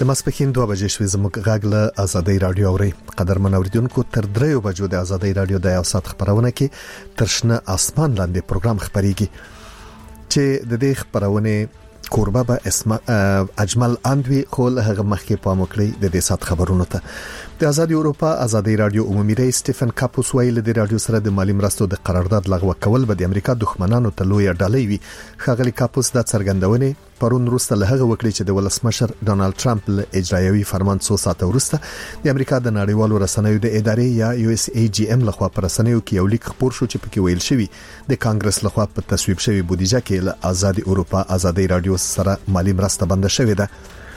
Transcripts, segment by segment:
د ماسپښین 2 بجې شوې زموږ غږ له آزادۍ رادیو اوري. قدرمن اوریدونکو تر 3 بجو د آزادۍ رادیو د یو ساعت خبرونه کې ترشنه اسمان لاندې پروګرام خبريږي چې د دې خبرونه کوربه به اسمه اجمل اندوی خو له هغه مخکې پام وکړي د دې سات خبرونو ته. د آزادي اروپا آزادي رادیو عمومي رئیس سټيفن کاپوس ویل د رادیو سره د مالی مرستو د قرارداد لغوه کول به د امریکا دښمنانو ته لوی ډالۍ وي. خغلی کاپوس د څرګندونې پرون وروسته له هغه وکړي چې د ولسمشر ډونالد ټرمپ له اجرایوي فرمان څو ساعته وروسته د امریکا د نړیوالو رسنیو د ادارې یا USAGM لخوا پر رسنیو کې یو لیک خبر شو چې پکې ویل شوی د کانګرس لخوا په تصویب شوی بودیجه کې له آزادي اروپا آزادي رادیو سره مالی مرسته بند شوې ده.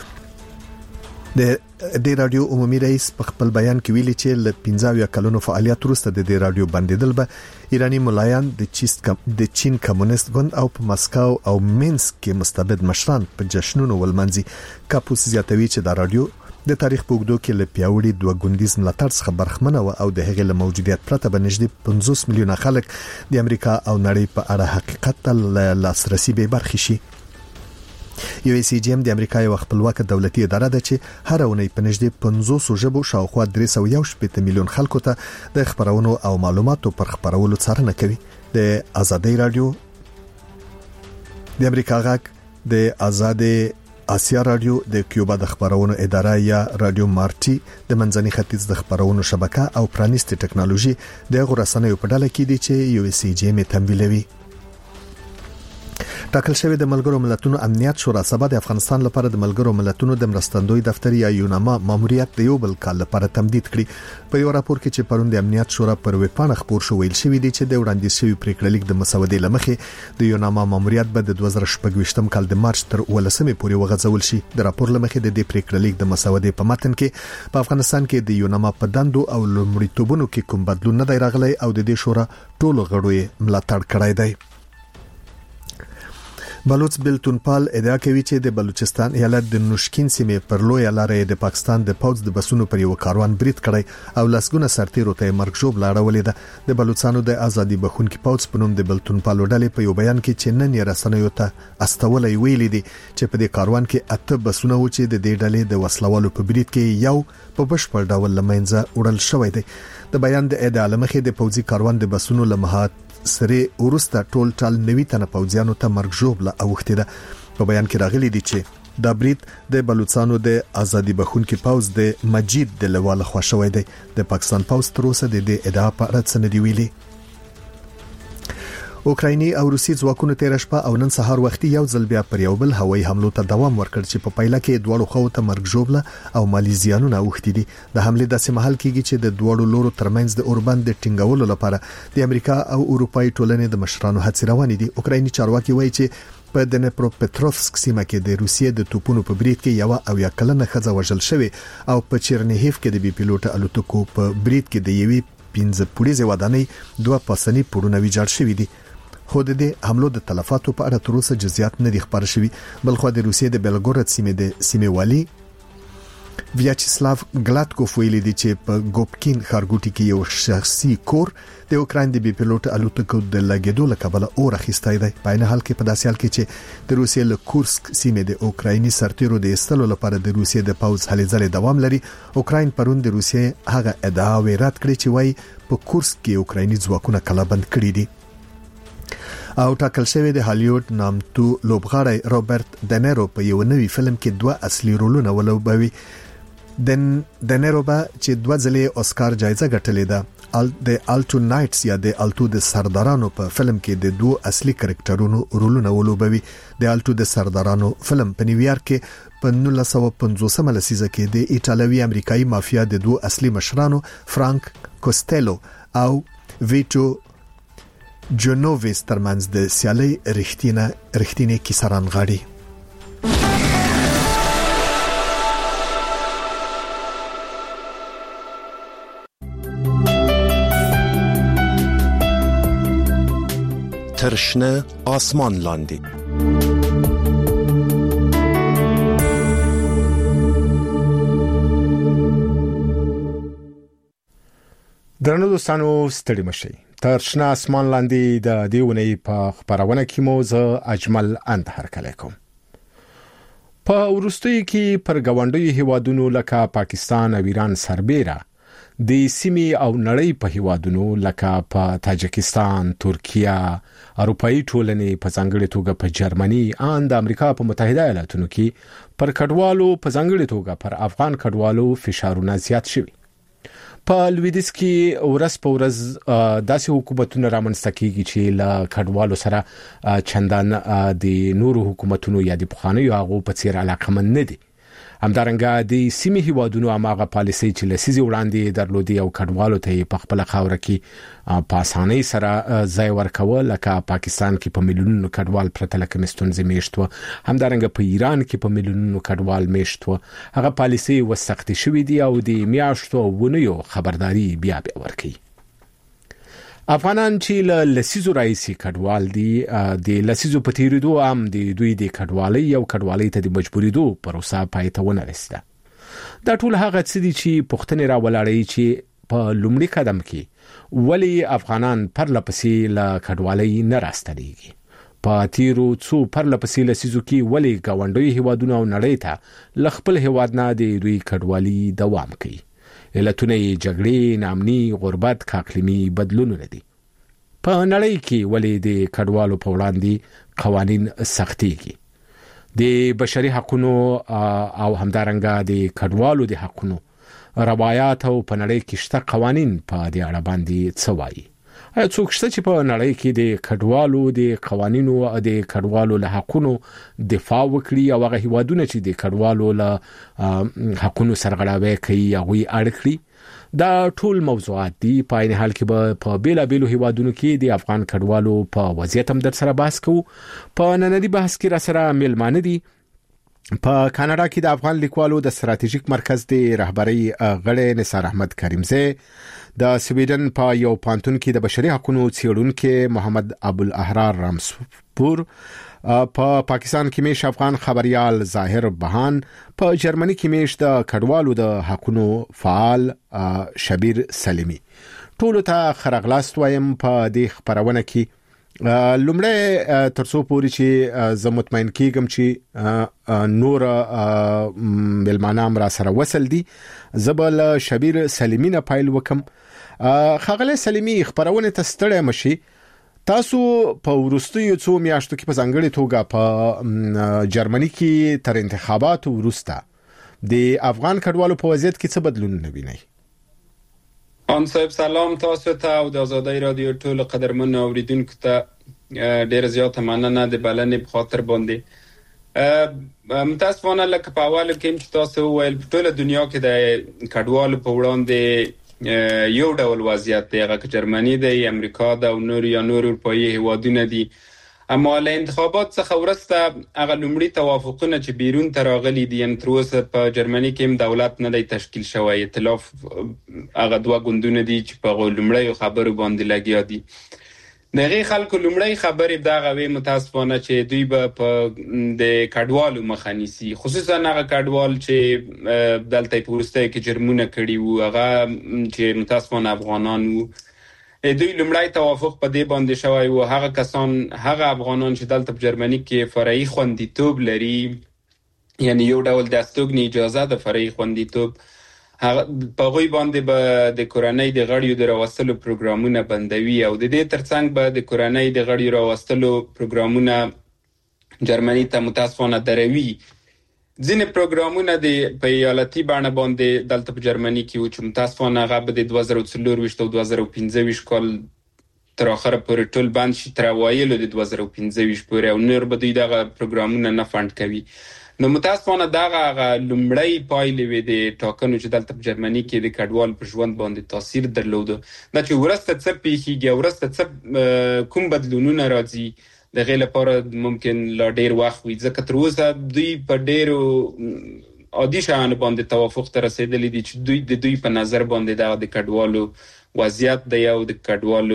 د رادیو عمومي رئیس په خپل بیان کې ویلي چې له 15 کلونو فعالیت وروسته د رادیو بندیدل به ایرانی ملایان د چین کمونیست ګوند او په مسکو او مینسک کې مستبد مشران په جشنونو ولمنځي. کاپوس زیاتوي چې د رادیو د تاریخ په اوږدو کې له پیاوړي دوه ګوندیز ملاتړ څخه برخمنه او د هغې له موجودیت پرته به نږدې 50 میلیونه خلک د امریکا او نړۍ په اړه حقیقت ته لاسرسي به برخې شي. USAGM د امریکا یو خپلواک دولتي اداره ده چې هر اونۍ په نږدې 500 ژبو شاوخوا 311 میلیون خلکو ته د خبرونو او معلوماتو پر خبرولو څارنه کوي. د آزادۍ رادیو د امریکا غږ د آزادې آسیا رادیو د کیوبا د خبرونو اداره یا رادیو مارټي د منځني ختیځ د خبرونو شبکه او پرانیستي ټکنالوژي د غوړسنیو په ډله کې دي چې USAGM تمویلوي. ټاکل شوی د ملګرو ملتونو امنیت شورا سبا د افغانستان لپاره د ملګرو ملتونو د مرستندوی دفتر یا یوناما ماموریت د یو بل کال لپاره تمدید کړي. په یو راپور کې چې پرون د امنیت شورا پر ویبپاڼه خبر شو ویل شوی دی چې د وړاندیز شوی پریکړه لیک د مسودې لمخې د یوناما ماموریت به د 2016 کال د مارچ تر 18 پورې وغځول شي. د راپور لمخې د دې پریکړه لیک د مسودې په متن کې په افغانستان کې د یوناما په دندو او لومړیتوبونو کې کوم بدلون نه دی راغلی او د دې شورا ټولو غړو یې ملاتړ کړی دی. بلوچ بلتونپال ادعا کوي چې د بلوچستان ایالت د نوشکین سیمې پر لوی لارې د پاکستان د پوځ د بسونو پر یو کاروان برید کړی او لسګونه سرتیرو ته مرګ جوړ لاړولې ده. د بلوچستانو د ازادي بخونکي پوځ په نوم د بلتونپال ډلې په یو بیان کې چې نن یې رسنیو ته استولې ویلي دي چې په دې کاروان کې 8 بسونه و چې د دې ډلې د وسلوالو په برید کې یو په بشپړ ډول لمنځه وړل شوی دی. د بیان د ادعا لمخې د پوځي کاروان د بسونو لمحات سره ورسته ټول 90 تنه پوځیانو ته مرګ ژوبله اوخته ده. په بیان کې راغلي دي چې دا برید د بلوچستانو د ازادي بخونکي پوځ د مجید د لواله خوښوي دی. د پاکستان پوځ تر اوسه د دې ادعا په اړه څه نه دی ویلي. اوکرایني او روسي ځواکونو تیر شپه او نن سهار وختي یو ځل بیا پر یو بل هوایي حملو ته دوام ورکړ چې په پایله کې دوړو خو ته مرګ جوړله او مالی زیانونه اوختي دي. د حمله داسې محل کېږي چې د دوړو لورو ترمنځ د اوربند د ټینګولو لپاره د امریکا او اروپאי ټولنې د مشرانو هڅې روانې دي. اوکرایني چارواکي وایي چې په دنپروپټروفسک سیمه کې د روسیې د توپونو په برید کې یو او یا کلنه خزه وژل شوې او په چرنیهیف کې د بي پیلوټ الوتکو په برید کې د یوې 15 پولیسو ودانۍ 2 پاسنی پړونه ویجاړ شوې دي. خو د دې حملو د تلفاتو په اړه تر اوسه جزئیات نه دي خبر شوي. بلخو د روسیې د بیلګورد سیمې والی ویاچسلاو ګلاتکوف ویلي دی چې په ګوبکین خارګوټي کې یو شخصي کور د اوکراین د بي پیلوټ الوتکو د لګیدو لپاره اور اخیستای دی. په نه حال کې په داسې حال کې چې د روسیې له کورسک سیمې د اوکرایني سرتیرو د استلو لپاره د روسیې د پوځ هلې ځلې دوام لري. اوکراین پرون د روسیې هغه ادعا رد کړې چې وايي په کورسک کې اوکرایني ځواکونه کلابند کړي دي. او ټاکل شوی د هالیوډ نامتو لوبغاړی روبرت دنیرو په یو نوی فلم کې 2 اصلي رولونه ولوبوي. دنیرو به چې 2 ځلې اسکار جایزه ګټلې ده. د الټو نایټس یا د الټو د سردارانو په فلم کې د 2 اصلي کریکټرونو رولونه ولوبوي. د الټو د سردارانو فلم په نیویارک کې په 1950 لسیزه کې د ایټالوي امریکایي مافیا د 2 اصلي مشرانو فرانک کوستیلو او ویټو جنوویس ترمنځ د سیالي رښتینی کیسه رانغاړي. ترشنه آسمان لاندې درنو دوستانو ستړي مشئ. ترشنه آسمان لاندې د دیونې په خبرونه کې مو زه اجمل اند هرکلی کوم. په وروستیو کې پر غونډیو هیوادونو لکه پاکستان او ایران سربېره د سیمې او نړۍ په هیوادونو لکه په تاجکستان، ترکیه، اروپאי ټولنې په ځانګړي توګه په جرمني او د امریکا په متحده ایالاتونو کې پر کډوالو په ځانګړي توګه پر افغان کډوالو فشارونه زیات شوي. په لویدیځ کې ورځ په ورځ داسې حکومتونه رامنځته کیږي چې له کډوالو سره چندان د نورو حکومتونو یا د پخوانیو هغو په څیر علاقمند نه دي. همدارنګه د سیمې هیوادونو هغه پالیسي چې لسیزي وړاندې درلودي او کډوالو ته په خپل خاور کې په اسانۍ سره ځای ورکول، لکه پاکستان کې په میلیونونو کډوال پرته لکه مستونزې میشتو، همدارنګه په ایران کې په میلیونونو کډوال میشتو، هغه پالیسي وسختې شوې دي او د میاشتو ونیو خبرداري بیا ورکړي. افغانان چې له لسیزو راځي کډوال دي، د لسیزو په تیریدو هم د دوی د کډوالۍ او کډوالۍ ته د مجبوریدو پروسه پای ته ونه رسیده. دا ټول هغه څه دي چې پوښتنې راولاړوي چې په لومړي قدم کې ولی افغانان پرلپسې له کډوالۍ نه راستنیږي. په تیرو څو پرلپسې لسیزو کې ولی غونډیو هیوادونو او نړۍ ته له خپل هیواد نه د دوی کډوالۍ دوام کوي. علتونه یې جګړې، ناامني، غربت، اقلیمي بدلونونه دي. په نړۍ کې ولې د کډوالو په وړاندې قوانین سختيږي. د بشري حقوقو او همدارنګه د کډوالو د حقوقو روایت او په نړۍ کې شته قوانین په دې اړه باندې څه وایي؟ ایا څوک شته چې په نړۍ کې د کډوالو د قوانینو او د کډوالو له حقوقو دفاع وکړي او هغه هیوادونه چې د کډوالو له حقوقو سرغړاوي کوي هغه اړ کړي؟ دا ټول موضوعات دي. په عین حال کې په بیلابیلو هیوادونو کې د افغان کډوالو په وضعیت هم در سره بحث کوو. په نننی بحث کې را سره ملمانه دي په کاناډا کې د افغان لیکوالو د ستراتیژیک مرکز د رهبری غړی نثار احمد کریمزی، د سویډن په یو پانتون کې د بشري حقوقو څیړونکو محمد ابوالاحرار رامسپور، په پاکستان کې میش افغان خبريال ظاهر بهان، په جرمني کې میش د کډوالو د حقوقو فعال شبیر سلیمی. ټول ته خرغلاست وایم په دې خبرونه کې. لومړی ترڅو پوری چې زه مطمئن کیږم چې نور ملمانام را سره وصل دي، زبل شبیر سلیمی نه پایل وکم. خغله سلیمی خبرونه ته ستړی مشي. تاسو په ورستیو څو میاشتو کې په ځانګړي توګه په جرمني کې تر انتخاباتو وروسته د افغان کډوالو په وضعیت کې څه بدلون وینئ؟ ان صاحب سلام تاسو ته او د آزادۍ رادیو ټول قدرمن اوریدونکو ته ډیر زیات مننه د بلنې په خاطر باندې. متاسفانه لکه په اول کې چې تاسو ویل په ټول دنیا کې د کډوالو په وړاندې یو ډول وضعیت دی، هغه جرمني دی، امریکا دا او نور یا نور اروپאי هیوادونه دي. اما له انتخابات څخه ورسته هغه لومړی توافقونه چې بیرون ته راغلي دي، ان تر اوسه په جرمني کې هم دولت نه دی تشکیل شوی. ائتلاف هغه دوه ګوندونه دي چې په لومړی خبرو باندې لګیا دي. دغه خلکو لومړی خبرې دا غوي متاسفانه چې دوی به په د کډوالو مخه نیسي، خصوصا هغه کډوال چې دلته په ورسته کې جرمونه کړي وو، هغه چې متاسفانه افغانان وو. دوی لومړی توافق په دې باندې شوی وو هغه کسان، هغه افغانان چې دلته په جرمني کې فرعي خوندیتوب لري، یعنی یو ډول د استوګنې اجازه د فرعي خوندیتوب، هغه په غوي باندې به د کورنۍ د غړیو د راوستلو پروګرامونه بندوي او د دې ترڅنګ به د کورنۍ د غړیو راوستلو پروګرامونه جرمني ته متاسفانه دروي. ځینې پروګرامونه د په ایالتي بڼه باندې دلته په جرمني کې و چې متاسفانه هغه به د 2024 او 2025 کال تر اخره پورې ټول بند شي، تر اوایلو د 2025 پورې، او نور به دوی دغه پروګرامونه نه فند کوي. نو متاسفانه دغه لومړی پایلې وې د ټاکنو چې دلته په جرمني کې د کډوال په ژوند باندې تاثیر درلوده. دا چې ورسته څه پیښیږي، ورسته څه کوم بدلونونه راځي، د غیر لپاره ممکن لا ډیر وخت وي، ځکه تر اوسه دوی په ډیرو عادي شیانو باندې توافق ته رسیدلی دي چې دوی په نظر باندې د کډوالو وضعیت دی او د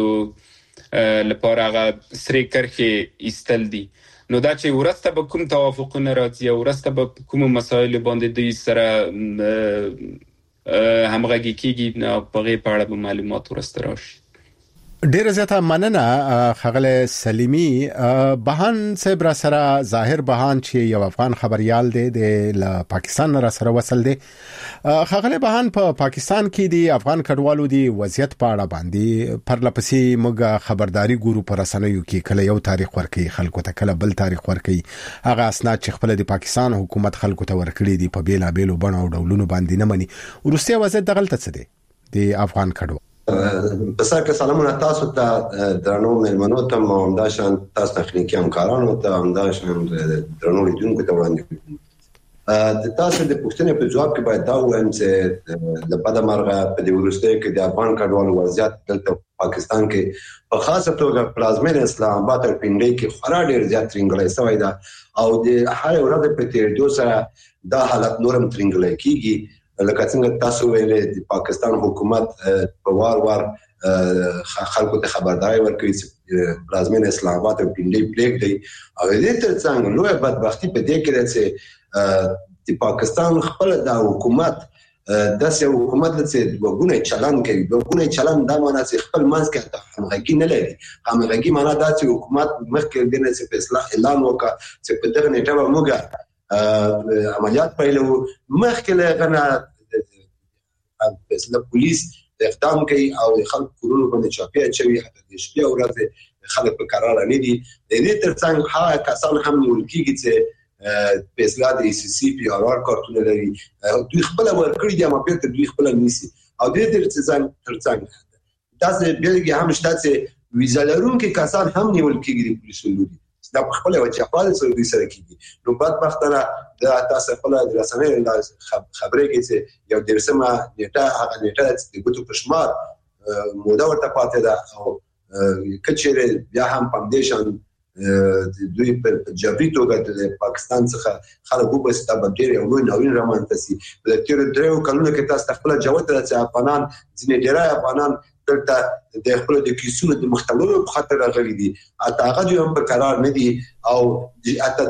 کډوالو لپاره هغه سرې کرښې ایستل دي. نو دا چې ورسته به کوم توافقونه راځي او ورسته به کوم مسایل باندې دوی سره همغږي کیږي، په غیر په اړه به معلومات ورسته راشي. ډیر زیاته مننه خغله سلیمی. بهان صاحب را سره ظاهر بهان چې یو افغان خبريال دی د پاکستان را سره وصل دی. خغله بهان په پاکستان کې دی افغان کډوالو دی وضعیت په اړه باندې پرلپسې موږ خبرداري ګورو پر رسنیو کې کله یو تاریخ ورکړي خلکو ته کله بل تاریخ ورکړي هغه اسناد چې خپل د پاکستان حکومت خلکو ته ورکړي دي په بیلا بیلو بڼو او ډولونو باندې نه مني. ورسته وضعیت دغلت څه دی د افغان کډوالو. بساکه سلامونه تاسو ته درنو مېلمنو ته همداشان تاسو تخنیکی همکارانو ته همداشان درنو لیدونکو ته وړاندې د تاسو د پوښتنې په جواب کې باید دا وایم چې د پدمرغه په دې ورسته کې د افغان کډوالو وضعیت دلته پاکستان کې په خاصه توګه پلازمین اسلام آباد او پنډۍ کې خورا ډیر زیات ترنګلې شوی دا او د هر ورځ په تیریدو سره دا حالت نورم ترنګلې کیږي. لکه څنګه تاسو ویلې د پاکستان حکومت په وار خلکو ته خبرداري ورکوي چې پلازمین اسلام آباد او پنډۍ پلیک دی او دې ترڅنګ لوی بدبختی په دې کې ده چې د پاکستان خپل د حکومت داسې حکومت چې وګونه چلن کوي وګونه چلن دا معنی چې خپل منځ کې همغږي نه لري. همغږي معنی دا چې حکومت مخکې دنه چې په اصلاح اعلان وکړ چې په دغه نیټه به موږ عملیات پیلو مخکې له غنه فیصله پولیس اقدام کوي او خلک کورونو باندې چاپی اچوي حتی د شپې او ورځې خلک په قرار نه دي. د دې ترڅنګ هغه کسان هم نیول کیږي چې فیصله د ای سی سی پی آر آر کارتونه لري دوی خپل ورکړي دي اما بیرته دوی خپل نیسي او د دې ترڅنګ تاسو بیلګه هم شته چې ویزا لرونکي کسان هم نیول کیږي د پولیسو لوري دا په خپل وجه خپل سره سره کیږي. نو بدبختانه د تاسو خپل د رسنۍ خبرې کې چې یو درسمه نیټه هغه نیټه چې د ګوتو په شمار موده ورته پاتې ده او کچېره بیا هم فاونډیشن دوی په جبري توګه د پاکستان څخه خلک وبسته بدیر یو لوی نوین رامنځته د تیر درو کلونو کې تاسو خپل جوت چې افغانان ځینې ډیری افغانان دلته د خپل د کیسونو د مختلفو په خاطر راغلي دي اته هغه هم په قرار نه دي او اته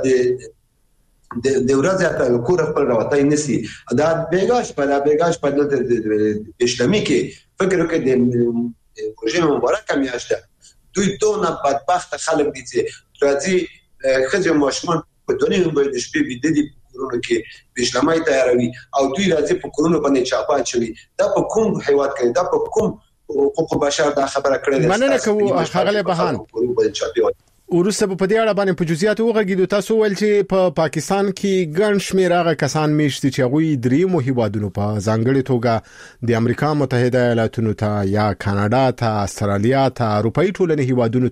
د ورځ اته کور خپل راوتای نسی دا بیګاش په د اسلامي کې فکر وکړي د رژیم مبارک میاشته دوی دونه بدبخت خلک دي چې راځي خځه ماشومان په دنیا باندې شپې بيد دي کورونو کې بشلمای تیاروي او دوی راځي په کورونو باندې چاپا چوي دا په کوم هیواد کې دا په کوم حقوق بشر دا خبره کړې ده. مننه کوم خغله بهان ورسته په دې اړه باندې په جزئیات وغږیدو. تاسو ول چې په پاکستان کې ګڼ شمېر هغه کسان میشتي چې هغه دریمو هیوادونو په ځانګړي توګه د امریکا متحده ایالاتونو ته یا کاناډا ته استرالیا ته اروپאי ټولنې هیوادونو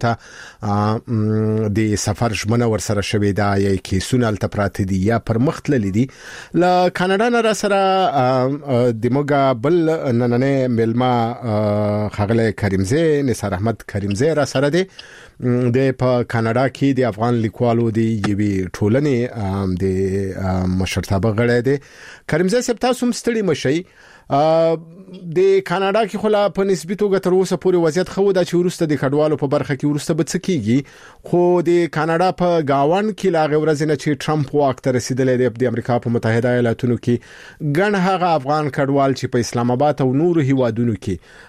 ته د سفر ژمنه ورسره شوې ده یا کیسونه التپرات دي یا پر مختللي دي. ل کاناډا نه سره د موږ بل نننې ملما خغله کریمزه نثار احمد کریمزه را سره دي د په کاناډا کې د افغان لیکوالو د یوې ټولنې د مشرتابه غړی دی. کریمزه صاحب تاسو هم ستړي مشئ د کاناډا کې خلا په نسبی توګه تر اوسه پورې وضعیت خو دا چې ورسته د کډوالو په برخه کې ورسته به څه کیږي خو د کاناډا په گاوان کې لا غوړځ نه چې ټرمپ واک ته رسیدلې دی د امریکا په متحده ایالاتونو کې ګڼ هغه افغان کډوال چې په اسلام آباد او نورو هیوادونو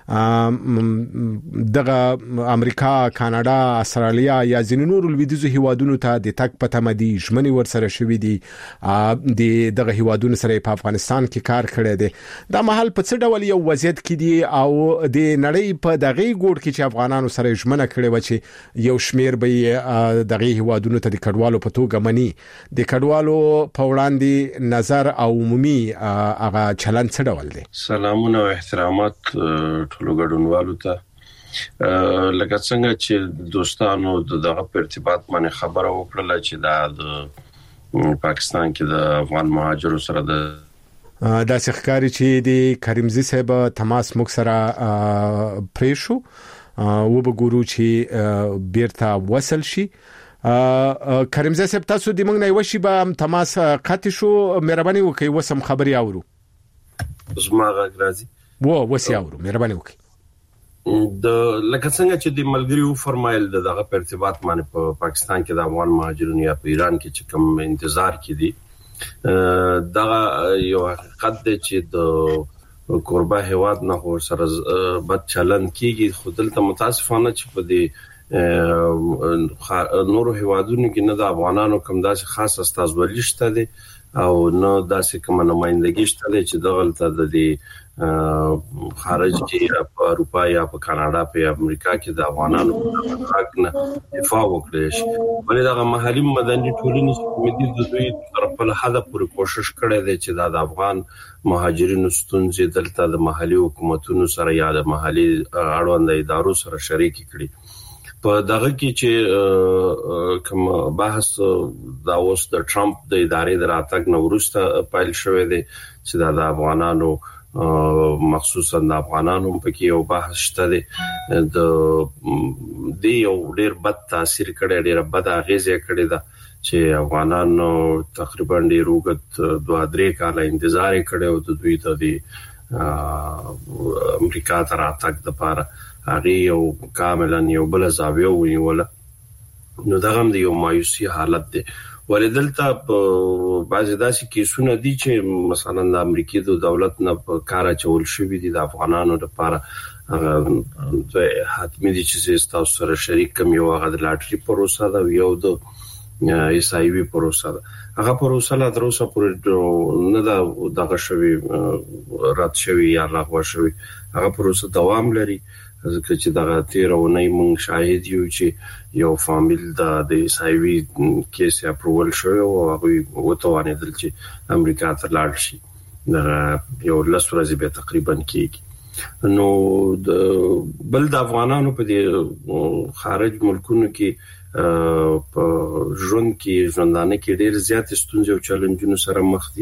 کې دغه امریکا کاناډا استرالیا یا ځینې نورو لویدیځو هیوادونو ته د تک پته مدي ژمنې ورسره شوې دي د دغه هیوادونو سره په افغانستان کې کار کړی دی. دا محل په څه ډول یو وضعیت کې دي او د نړۍ په دغه ګوډ کې چې افغانانو سره ژمنه کړې و چې یو شمیر به دغه هیوادونو ته د کډوالو په توګه مني د کډوالو په وړاندې نظر او عمومي هغه چلند څه ډول دی؟ سلامونه او احترامات ټولو ګډونوالو ته. لکه څنګه چې دوستانو دغه په ارتباط باندې خبره وکړه چې د پاکستان کې د افغان مهاجرو سره د دا څخکاری چې د کریمزی صاحب تماس موږ سره پریشو و به ګورو چې بیرته وصل شي. کریمزی صاحب تاسو د موږ نه وشي به تماس قطع شو مهرباني وکړئ وسم خبري اورو زما غږ راځي وسی اورو مهرباني وکړئ. د لکه څنګه چې د ملګریو فرمایل دغه په ارتباط باندې په پاکستان کې د افغان مهاجرونو یا په ایران کې چې کوم انتظار کې دي دا یو حقیقت دی چې د کوربه هیواد نه هو سره بد چلن کیږي خو دلته متاسفانه چې په دې نورو هیوادونو کې نه د افغانانو کوم داسې خاص استازولي شته دي او نو داسې کوم نمائندګي شته چې دغلته د خارج کې په اروپا یا په کاناډا په امریکا کې د افغانانو حق نه دفاع وکړي شي ولې دا محلي مدني ټولنې چې د دوی طرف له حدا پورې کوشش کړي دي چې د افغان مهاجرینو ستونزې دلته د محلي حکومتونو سره یا د محلي اړوند ادارو سره شریک کړي په دغه کې چې کوم بحث دا اوس د ټرمپ د ادارې د راتګ نو وروسته پایل شوې دي چې د افغانانو مخصوصا د افغانانو په کې یو بحث شته دي د یو ډېر بد تاثیر کړي ډېر بد اغیزه کړي دا چې افغانانو تقریبا ډېر وګت 2-3 کال انتظار کړي او د دوی ته د امریکا ته راتګ لپاره هغه یو کاملا یو بل زاویه ونیول نو دا هم یو مایوسي حالت دی ولدلته بعضی داسې کیسونه دي چې مثلا د امریکای د دولت نه په کار چول شوې دي د افغانانو لپاره حتمي دي چې تاسو سره شریک کوم یو غد لاټري پروسه دا یو د ایس آی وی پروسه هغه پروسه لا تروسه پورې نه دا دغه شوی رات شوی یا لغوه شوی هغه پروسه دوام لري ځکه چې دغه 13 ونې مونږ شاهد یو چې یو فامیل د ایس آی وی کیس اپروول شوی او هغه وتوانیدل چې امریکا ته لاړ شي یو لس ورځې به تقریبا کېږي نو بل د افغانانو په دې خارج ملکونو کې په ژوند کې ژوندانه کې ډېر زیات ستونزې او چیلنجونه سره مخ دي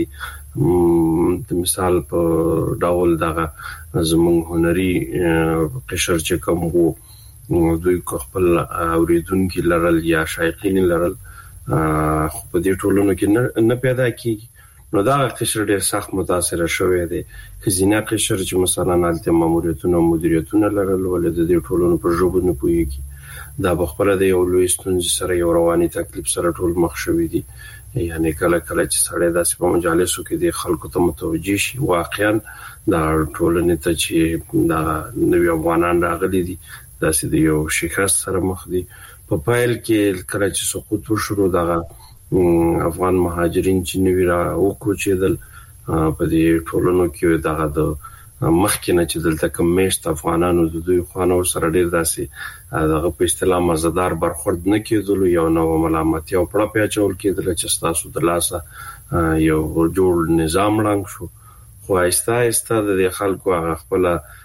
د مثال په ډول دغه زموږ هنري قشر چې کوم وو دوی خپل اوریدونکو لرل یا شایقین لرل خو په دې ټولونو کې نه پیدا کیږي نو دا قشر ډېر سخت متاثر شوی دی خزینه قشر چې مثلا الته ماموریتونه مدیریتونه لرل ولې د دې ټولونو پر ژوند نه پويږي دا بخبره د یو لوی ستونزې سره یو رواني تکلیف سره ټول مخ شوی دی یعنی کله چې سړی داسې په مجالسو کې د خلکو ته متوجي شي واقعا دا ټولنې ته چې دا نوی افغانان راغلي دي داسې د یو شکست سره مخ دي په پایل کې کله چې سقوط وشو دغه افغان مهاجرین چې نوی را وکوچېدل په دې ټولنو کې دغه د مخکینه چې دلته کوم مشت افغانانو د دوی خوانو سره ډیر داسې دغه په اصطلاح مزدار برخورد نه کېدل یو نو ملامتي او پړه پیاچول کېدل چې تاسو د لاسه یو جوړ نظام رنګ شو خو آیسته د خلکو خپل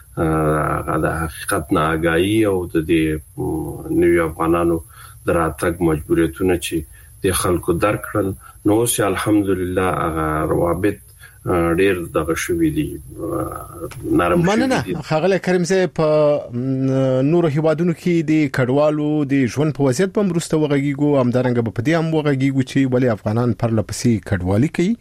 د حقیقت نه آگاهی او د نوی افغانانو دراتګ مجبوریتونه چې د خلکو درکړل نو چې الحمدلله هغه روابط ډیر دغه شوې دي نرم مننه خغله کریم زه په نور هیوادونو کې د کډوالو د ژوند په وضعیت په مرسته وغږیږو همدارنګ په دې هم وغږیږو چې ولې افغانان پر لپسې کډوالي کوي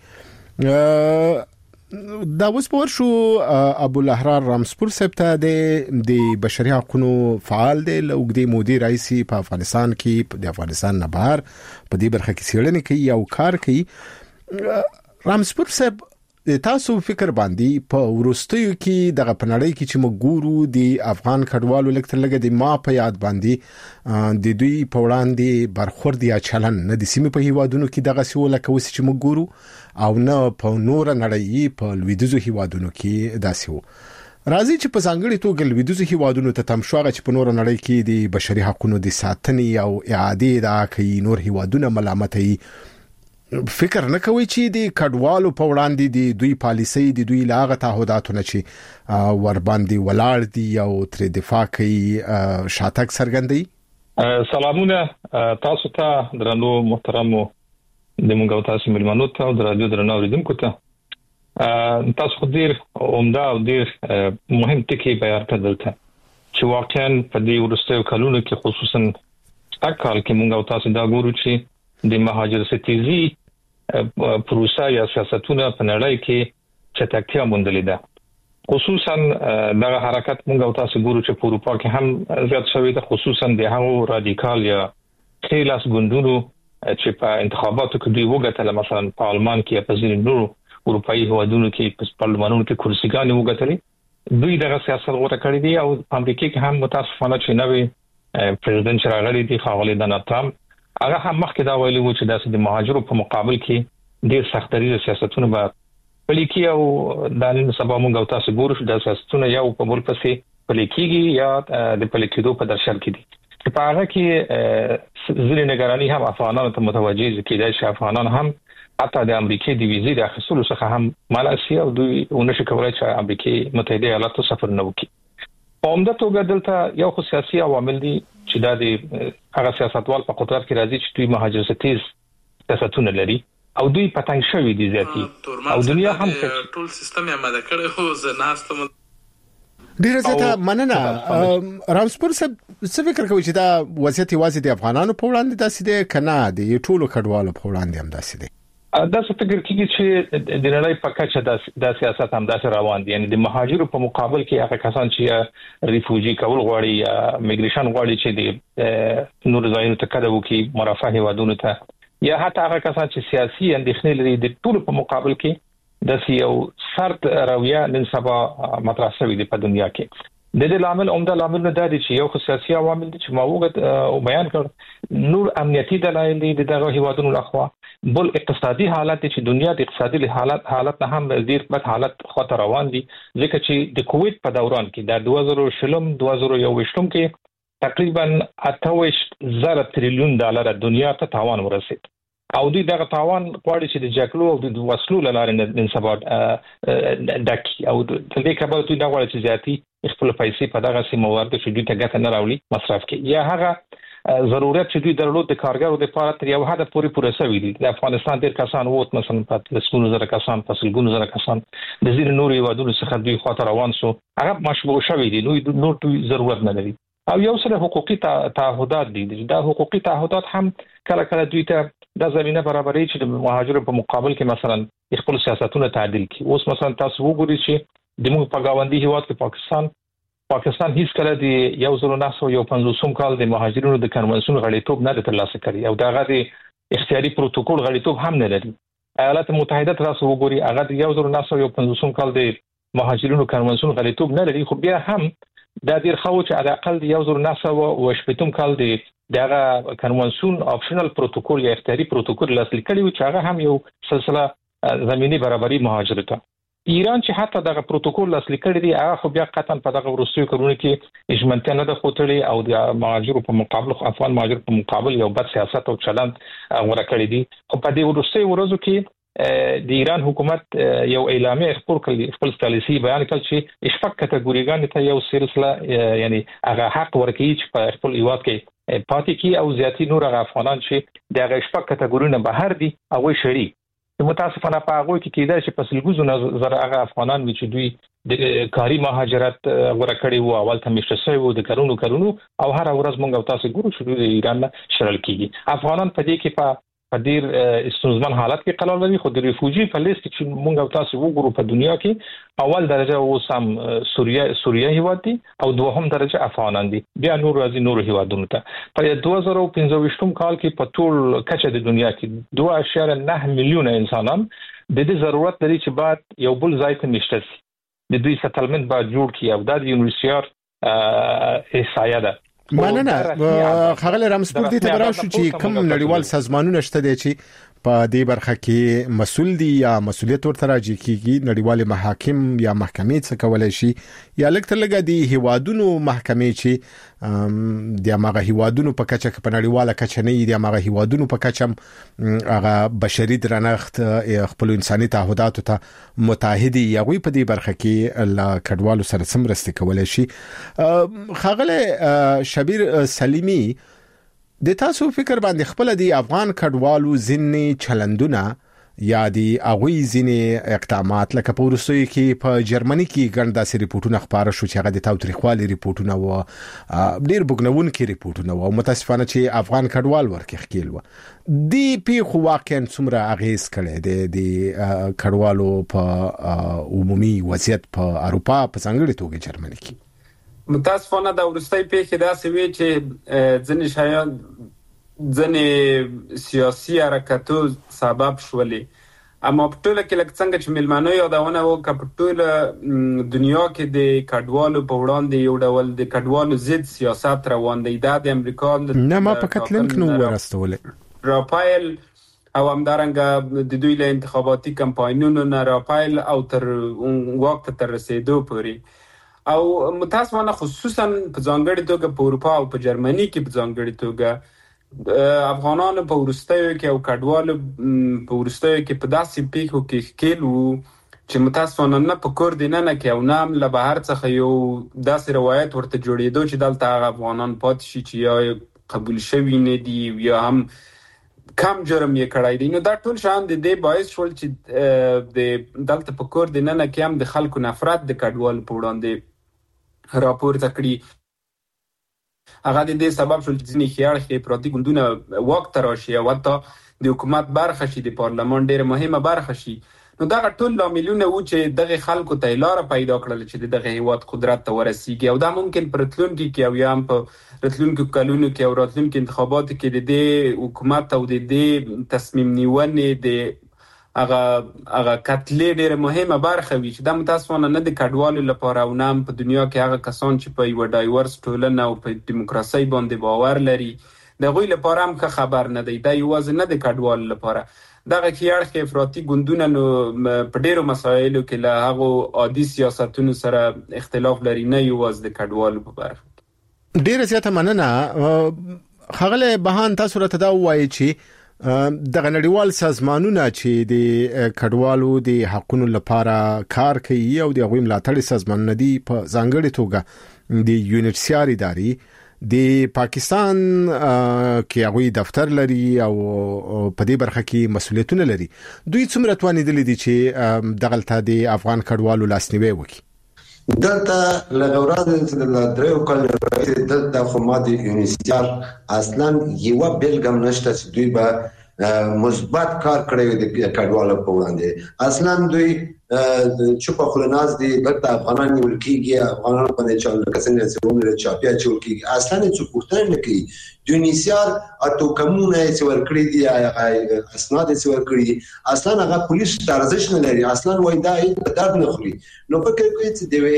دا اوس په ورشو ابو الاحرار رامسپور صاحب ته د بشري حقوقو فعال دی لوګدي مودي رئیسي په افغانستان کې د افغانستان نه بهر په دې برخه کې سیړنې کوي او کار کوي رامسپور صاحب تاسو فکر باندې په ورستیو کې دغه پنړی کې چې موږ ګورو د افغان کډوالو لکتر لګه د ما په یاد باندې د دوی په وړاندې برخورد یا چلن نه د سیمې په هیوادونو کې دغه سیول کوي چې موږ ګورو او نه په نور نړۍ په لویدیځو هیوادونو کې داسې وو راځي چې په ځانګړي توګه لویدیځو هیوادونو ته تم شوغه چې په نور نړۍ کې د بشري حقوقو د ساتنې او اعاده د کوي نور هیوادونه ملامتوي فکر نه کوي چې د کډوالو په وړاندې د دوی پالیسي د دوی لاغه تعهداتونه چې ور باندې ولاړ دي او تر دفاع کوي شاتګ سرګندي سلامونه تاسو ته درنو محترمو د مونږ تاسو ملمنو ته او د رادیو درنو اوریدونکو ته تاسو ډیر عمده او ډیر مهم ټکی بیان کړل چې واقعا په دې ورستیو کلونو کې خصوصا اکل کې مونږ تاسو دا ګورو چې د مهاجر ستیزي پروسه یا سیاستونه په نړۍ کې چټکتیا موندلې ده خصوصا دغه حرکت مونږ تاسو ګورو چې په اروپا کې هم زیات شوی ده خصوصا د هغو رادیکال یا خلاص ګوندونو چې په انتخاباتو کې دوی وګټل مثلا په آلمان کې په ځینې نورو اروپאי هوادونو کې په پارلمانونو کې کرسيګانې وګټلې دوی دغه سیاست غوړه کړی دی او امریکا کې هم متاسفانه چې نوې پریزیدنت راغلی دی ښاغلی ډونالد ټرمپ هغه هم مخکې دا ویلي و چې د مهاجرو په مقابل کې ډېر سختري سیاستونه به پلیکي او د نن سبا موږ او تاسو ګورو چې د سیاستونه یو په بل پسې پلیکيږي یا د پلیکېدو په درشل کې دي په هغه کې ځینې نگرانی هم افغانانو ته متوجه دي چې د افغانان هم حتی د امریکای د ویزې د اخیستلو څخه هم مالاسي او دوی ونشي کولای چې امریکای متحده ایالاتو سفر نه وکړي په عمده توګه دلته یو سیاسي عوامل دي چې د هغه سیاستوال په قدرت کې راځي چې دوی مهاجر ستیز سیاستونه لري او دوی پتنګ شوی دي ذاتي او دنیا هم ټول سیستم یې ماده کړی هو زناستم ډیره زیاته مننه رامسپور صاحب څه فکر کوي چې دا وضعیت واضح دي افغانانو په وړاندې داسې دي کنه دي ټولو کډوالو په وړاندې هم داسې دي دا څه فکر کیږي چې د نړۍ په کچه د سیاست هم داسې روان دي یعنی د مهاجرو په مقابل کې هغه کسان چې ریفوجي کول غواړي یا میګریشن غواړي چې د نور ځایونو ته کډه وکړي مرافه هوادونو ته یا حتی هغه کسان چې سیاسي اندېښنې لري د ټولو په مقابل کې د یو سرت رویه نن سبا مطرح شوی دی په دنیا کې د دې عامل عمده عامل نه دی چې یو سیاسي عوامل دي چې موږ بیان کړ نور امنیتي دلایل دي دغه هیوادونو لخوا بل اقتصادي حالت چې دنیا د اقتصادي حالت نه هم ډیر بد حالت خطر روان دي ځکه چې د کووید په دوران کې د 2020 کې تقریبا 28,000 تریلیون ډالر دنیا ته تاوان ورسید او دوی دغه تاوان غواړي چې د جګړو او د وسلو لاره نن سبا دکی او د دې کبل دوی دا غواړي چې ذاتي خپل پیسې په دغه سیمه ورته چې دوی ته ګټه نه راوړي مصرف کوي یا هغه ضرورت چې دوی درلود د کارګرو د لپاره تر یو حد پورې پوره شوی دي د افغانستان ډیر کسان ووت مثلا په لسګونو زره کسان په سلګونو زره کسان د زیر نور یوادونو څخه دوی خاطر روان شو هغه مشبوع شوی دي نو دوی ضرورت نه لري او یو سره حقوقي تعهدات دي دا حقوقي تعهدات هم کله کله دوی ته د زمينه برابرۍ چې د مهاجرو په مقابل کې مثلا خپل سیاستونه تعدیل کړي اوس مثلا تاسو وګورئ چې د موږ په گاونډي هیواد کې پاکستان هیڅ کله د 1950 کال د مهاجرینو د کنونسیون غړیتوب نه ترلاسه کړي او دغه د اختیاري پروتوکول غړیتوب هم نه لري ایالات متحده تاسو وګورئ هغه د 1950 کال د مهاجرینو کنونسیون غړیتوب نه لري خو بیا هم دا ډیر خو چې على الاقل د 1980 کال دغه کنونسیون آپشنل پروتوکول یا اختیاري پروتوکول لاسلیک کړي چې هغه هم یو سلسله زمینی برابرۍ مهاجرت ایران چې حتی دغه پروتوکول لاسلیک کړي دی هغه خو بیا قطعا په دغه وروستیو کارونه کې اجمنته نه د خوتړي او د مهاجرو په مقابل افغان مهاجر په مقابل یو بد سیاست او چلند غوړه کړی دی او په دې وروستیو ورځو کې د ایران حکومت یو اعلامیه خپل پالیسي بیان کړ چې شپږ کټګوریګان ته یو سلسله یعنی هغه حق ورکړي چې په خپل ایواد کې پاتې کی او زیاتی نور افغانان چې دغه شپږ کټګورونه بهر دي او شری متاسفانه په هغه کې کېدای چې په سلګونو زره هغه افغانان چې دوی د کاری مهاجرت ورکړي وو اول ته مشته شوی وو د کارونو او هر ورځ مونږ او تاسو ګورو چې د ایران شړل کیږي افغانان په دې کې په ډیر استونزمن حالت کې قرار لري خو د ریفوجي په لیست کې مونږ او تاسو وګورو په دنیا کې اول درجه اوس هم سوریه هیواد دي او دوهم درجه افغانان دي بیا نور راځي نور هیوادونو ته په 2015 کال کې په ټول کچه د دنیا کې 2.9 میلیون انسانان د دې ضرورت لري چې بعد یو بل ځای ته مشته شي د دوی سټلمنت بعد جوړ کی او د یونیورسيټ احصایه ده مننه خغل رامسپور دې ته راو شو چې کوم نړیوال سازمانونه شته دي چې په دې برخه کې مسؤل دي یا مسؤلیت ورته راځي کیږي نړیوال محاکم یا محکمې څخه کولای شي یا لکه لګا دي هیوادونو محکمې چې د هغه هیوادونو په کچه په نړیواله کچه نه دي هغه هیوادونو په کچه هغه بشري درنښت خپل انساني تعهداتو ته متحدي یغوي په دې برخه کې لا کډوالو سره سمرسته کولای شي خغل شبیر سلیمی د تاسو فکر باندې خپل د افغان کډوالو ځینې چلندونه یا د اغوی ځینې اقدامات لکه په روسیې کې په جرمني کې ګڼ داسې ریپورتونه خبره شو چې هغه د تاوتریخوالي ریپورتونه و ډیر بګنونکي ریپورتونه و متاسفانه چې افغان کډوال ورکه خکیل و دی پی خو واقعا څومره اغیز کړي د کډوالو په عمومي وضعیت په اروپا په څنګه توګه جرمني کې متاسفانه د ورستۍ پیښې داسې وی چې ځنې شایان ځنې سیاسي حرکتو سبب شولې اما په ټوله کې لکه څنګه چې ملمانو یادونه وکړه په ټوله دنیا کې د کډوالو په وړاندې یو ډول د کډوالو ضد سیاست روان دی. دا د امریکا نه ما په کتلنک نو ورستولې راپایل او همدارنګه د دوی له انتخاباتي کمپاینونو نه راپایل او تر وخت تر رسیدو پورې او متاسفانه خصوصا په ځانګړي توګه په اروپا او په جرمني کې په ځانګړي توګه افغانانو په ورستیو کې او کډوالو په ورستیو کې په داسې پیښو کې ښکیل وو چې متاسفانه نه په کور دي نه کې او نه له بهر څخه یو داسې روایت ورته جوړېدو چې دلته افغانان پاتې شي چې یا قبول شوي نه دي یا هم کم جرم یې کړی دی. نو دا ټول شان د دې باعث شول چې د دلته په کور دي نه کې هم د خلکو نفرت د کډوالو په وړاندې راپورته کړي. هغه د دې سبب شول چې ځینې خیاړ افراطي ګوندونه واک ته راشي او حتی د حکومت برخه شي، د پارلمان ډېره مهمه برخه شي. نو دغه ټول لاملونه وو چې دغه خلکو ته لار پیدا کړل چې دغه هیواد قدرت ته ورسیږي او دا ممکن پر راتلونکي کې او یا هم په راتلونکو کلونو کې او راتلونکو انتخاباتو کې د دې حکومت او د دې تصمیم نیونې د هغه کتلې ډېره مهمه برخه وي چې دا متاسفانه نه د کډوالو لپاره او نه په دنیا کې هغه کسان چې په یو ډایورس ټولنه او په دیموکراسي باندې باور لري دغه لپاره هم که خبر نه دی. دا یوازې نه د کډوالو لپاره دغه کیاړ افراطي ګوندونه نو په ډېرو مسایلو کې له هغه عادي سیاستونو سره اختلاف لري، نه یوازې د کډوالو په برخه. ډېره زیاته مننه خغله بهان. تاسو راته دا وایي چې دغه نړیوال سازمانونه چې د کډوالو د حقوقو لپاره کار کوي او د غوښتنې ملاتړ سازمانونه دي په ځانګړي توګه د یونیسیار ادارې د پاکستان کې هغه دفتر لري او په دې برخه کې مسولیتونه لري. دوی څومره توانیدل دي چې دغلته د افغان کډوالو لاسنیوي وکړي؟ دلته لغوران د دریو کلونو راځي دلته خو ماده یونیسیار اصلا یو بلګم نشته چې دوی به مثبت کار کړی د کډوالو په وړاندې. اصلا دوی چوپه خلناز دي دلته افغانان نیول کېږي، افغانان باندې چې کسان څونه چاپیا چول کېږي اصلا څه پوښتنه نه کوي. یونیسیار اته کومونه چې ورکړي دي اسناد چې ورکړي دي اصلا هغه پولیس ارزښت نه لري، اصلا وای دا درد نه خوري. نو فکر کوي چې د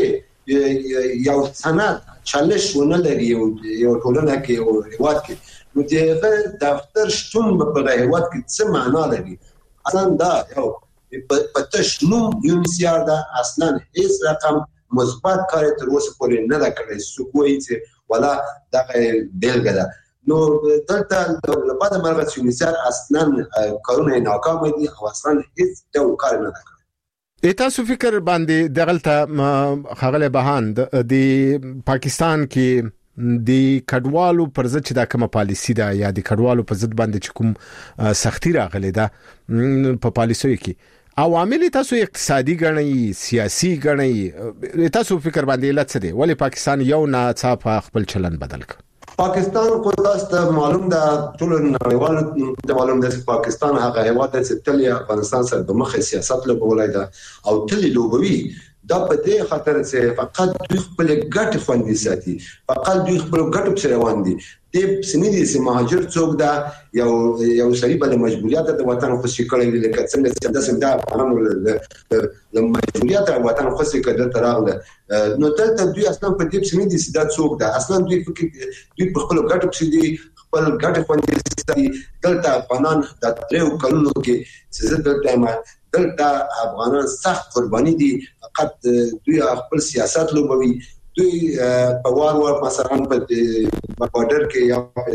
ادارې یو سند چالش ونه لري یو ټولنه کې او هیواد کې نو دغه دفتر شتون په هیواد کې څه معنا لري؟ اصلا دا یو پتش نوم یونیسیار دا اصلا هیڅ رقم مثبت کار تر اوسه پورې نه دا کړی سوګوي چې ولا دا بیلګه ده. نو دلته لپاره مرغه یونیسیار اصلا کارونه ناکام دي او اصلا هیڅ ډول کار نه کوي. تاسو فکر باندې دغلته خغله بهان د پاکستان کې د کډوالو پر ضد چې دا کومه پالیسی ده یا د کډوالو په ضد باندې چې کوم سختی راغلي ده په پالیسیو کې عوامل تاسو اقتصادي غنئ سیاسي غنئ تاسو فکر باندې لڅ دي ولی پاکستان یو ناڅاپه خپل چلن بدل ک؟ پاکستان خو تاسو معلوم ده ټول نړیوال معلوم ده چې پاکستان هغه هیواد چې تل افغانستان سره د مخه سیاست لوبولای ده او تل لوبوي. دا په دې خاطر چې فقط دوی خپل ګټ خوندي ساتي، فقط دوی خپل ګټ په روان دي. د سنیدي چې مهاجر څوک دا یو سړي بل مجبوریت د وطن خوشي کړی لکه څنګه چې د سم دا قانون د مجبوریت د وطن خوشي کړه تراغله. نو دلته دوی اصلا په دې سنیدي چې دا څوک دا اصلا دوی فکر دوی په خپل ګټ په دي خپل ګټ خوندي ساتي. دلته افغانان د تریو کلونو کې چې دلته افغانان سخت قرباني دي، فقط دوی خپل سیاست لوبوي. دوی په وار مثلا په بارډر کې یا په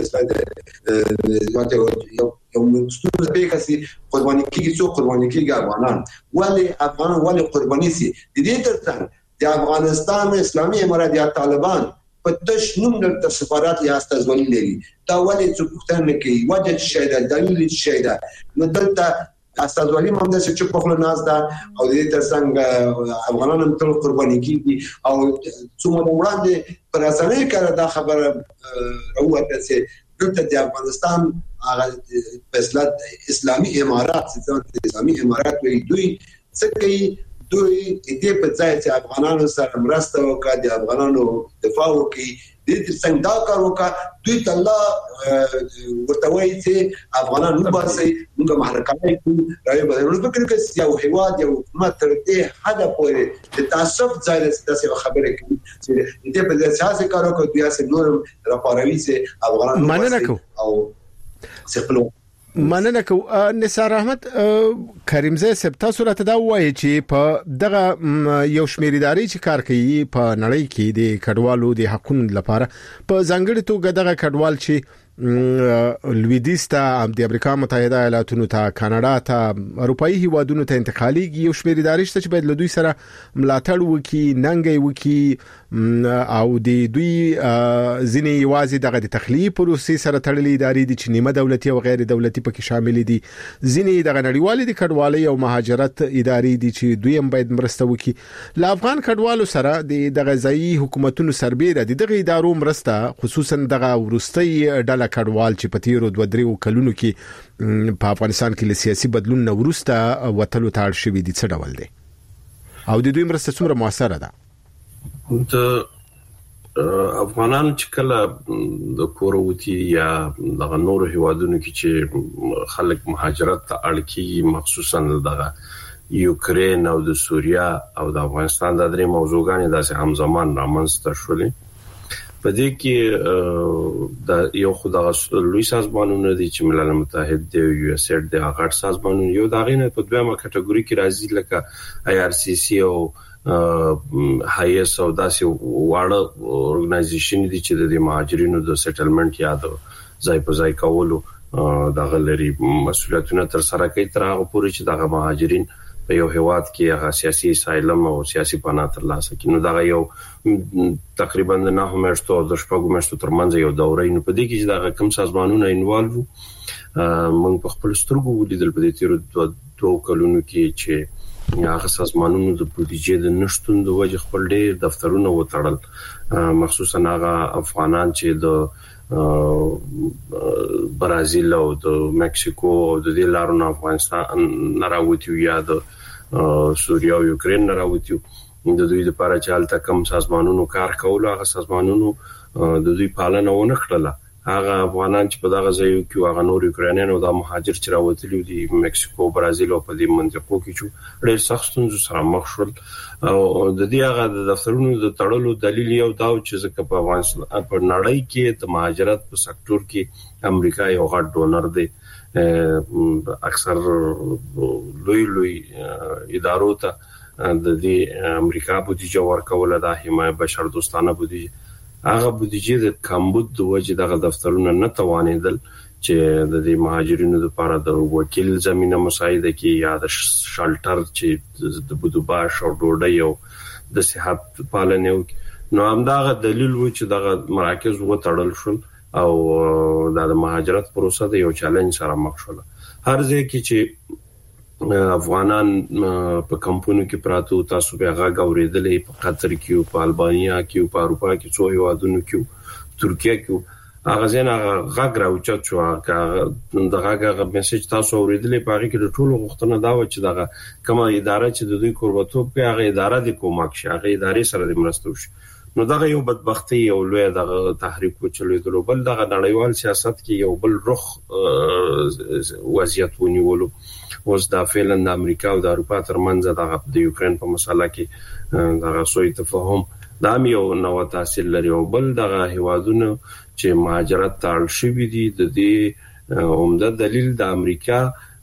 اسلام یو مستوره پیکاسي قرباني کیږي، څو قرباني کیږي افغانان ولی افغانان ولی قرباني سي. د دې ترڅنګ د افغانستان اسلامي امارات یا طالبان په تش نوم د سفارت یا استازولي لري. دا ولی څه پوښتنه کوي وجه څه ده دلیل څه ده؟ نو دلته استازولي هم د چې په خپل ناز ده او د دې ترڅنګ افغانان هم تل قرباني کیږي او څومره وړاندې پر اسانه کړه دا خبره راوته چې دلته د افغانستان هغه اسلامي امارات چې اسلامي امارات وي دوی څه کوي؟ دوی دې په ځای چې افغانانو سره مرسته وکړي، د افغانانو دفاع وکړي، دې څنګه دا کار وکړه دوی ته الله ورته وایي چې افغانان نو باسي موږ محرکای کوو راوي بدلون فکر کوي یو هیواد یو حکومت تر دې حد پورې د تعصب ځای د خبرې کوي چې دې په اساس کار وکړي بیا سه نور راپاروي چې افغانان مننه او خپل مننه کو نثار احمد کریمزه سپتا صورت دا وایي چې په دغه یو شمېر ادارې چې کار کوي په نړۍ کې د کډوالو د حقوقو لپاره په ځانګړي توګه دغه کډوال چې لویدیځ ته د امریکا متحده ایالاتونو ته کاناډا ته اروپאי هیوادونو ته انتقالي یو شمېر ادارې شته چې باید له دوی سره ملاتړ وکړي ننګي وکړي او د دوی ځینې یوازې دغه د تخلیه پروسې سره تړلې ادارې دي چې نیمه دولتي او غیر دولتي پکې شامل دي ځینې دغه نړیوالې د کډوالۍ او مهاجرت ادارې دي چې دوی هم باید مرسته وکړي ل افغان کډوالو سره د دغه ځایي حکومتونو سربېره دغه ادارو مرسته خصوصا دغه ورستۍ ډله کډوال چې په تیرو 2-3 کلونو کې په افغانستان کې له سیاسي بدلون نه وروسته وټلو تاړ شوی دي څه ډول دي او د دوی مرسته څومره موثره ده د افغانان چې کله د کوروتی یا د نور هیوادونو کې چې خلک مهاجرت ته اړ کیږي مخصوصا د یوکرين او د سوریا او د افغانستان د درې موضوعګانې داسې همزمان رامنځته شولې په دې کې د یو خدای لوی سازمانونه دي چې ملل متحد دی یو اس ایډ دی هغه سازمانونه یو داغینه په دویمه کټګوري کې راځي لکه آی آر سی سی او هایس او داسې واړه اورګنایزیشن دي چې د مهاجرینو د سټلمنټ یا د ځای په ځای کولو دغه لري مسولیتونه تر سره کوي تر هغه پورې چې دغه مهاجرین په یو هیواد کې هغه سیاسي اسایلم او سیاسي پناه ترلاسه کړي نو دا یو تقریبا نه همشتو د شپږو میاشتو ترمنځ یو دورې نو په دې کې چې دا کوم سازمانونه انوالو موږ په خپل سترګو ولیدل په دې تیر 2 کلونو کې چې هغه سازمانونو د بودیجې د نشټون د وجه خپل ډېر دفترونه وتړل مخصوصا هغه افغانان چې د برازیل او د مکسیکو او د دې لارو نه افغانستان ناراوتی یا د سوریا او یوکرين ناراوتی د دوی لپاره چې حالت کم سازمانونو کار کول هغه سازمانونو د دوی پالنه ونه کړله هغه افغانان چې په دغه ځایو کې هغه نور یوکرانیان او د مهاجر چې راوتلي دي مکسیکو برازیل او په دې منطقو کې چې ډېر سخت ستونزو سره مخ شول او د دې هغه د دفترونو د تړلو دلیل یو دا چې ځکه په افغانستان په نړۍ کې د مهاجرت په سکتور کې امریکا یو غټ ډونر دی اکثر لوی ادارو ته د دې امریکا بودیجه ورکول د حمایت بشر دوستانه بودیجه هغه بودیجه د کمبود د وجه دغه دفترونه نه توانیدل چې د دې مهاجرینو لپاره د وکیل زمينه مساعده کې یا د شلټر چې د بودوباش او ډوډۍ او د صحت پالنه نو همداغه دلیل و چې دغه مراکز وټړل شول او د مهاجرت پروسه د یو چیلنج سره مخ شول هر ځای کې چې افغانان په کمپونو کې پراتو تاسو به هغه غوړېدلې په قطر کې په البانیا کې په اروپا کې څو هیوادونو کې ترکیه کې هغه ځنه غږ راوچت شو هغه دغه میسج تاسو اوریدلې په هغه کې د ټولو غوښتنه دا و چې دغه کومه اداره چې د دوی قربتوب کوي هغه اداره د کومک شي هغه ادارې سره د مرسته وشي نو دغه یو بدبختی او لوی دغه تحریک وچلېدل بل دغه نړیوال سیاست کې یو بل رخ وضعیت ونیولو اوس د فعلا د امریکا او د اروپا ترمنځ د یوکرين په مسله کې دغه سوی تفاهم دا یو نو تاثیر لري او بل دغه هیوادونو چې مهاجرت تاړ شوی دي د دې عمده دلیل د امریکا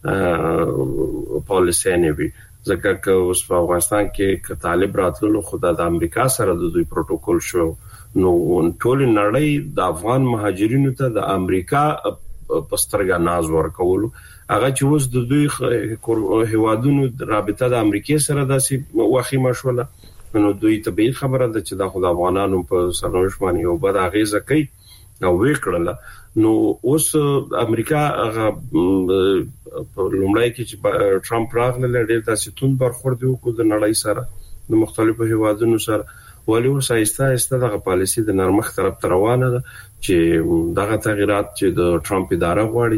پالیسي نه وي ځکه چې اوس په افغانستان کې طالب راتللو خدای د امریکا سره د دوی پروتوکول شو نو ټول نړۍ د افغان مهاجرینو ته د امریکا پسترګا ناز ورکول هغه چې اوس د دوی هیوادونو رابطه د امریکای سره داسې واخی مشوله نو دوی ته به خبره ده چې د خدای افغانانو په سرنوشت باندې یو بد اغیزه کوي او وکړه نو اوس امریکا هغه په لومړی کې چې ټرمپ راغله ډېر داسې تون برخورد وکړ د نړۍ سره د مختلفو هیوادونو سره ولې اوس آیسته دغه پالیسي د نرمښت طرف روانه ده چې دغه تغیرات چې د ټرمپ اداره غواړي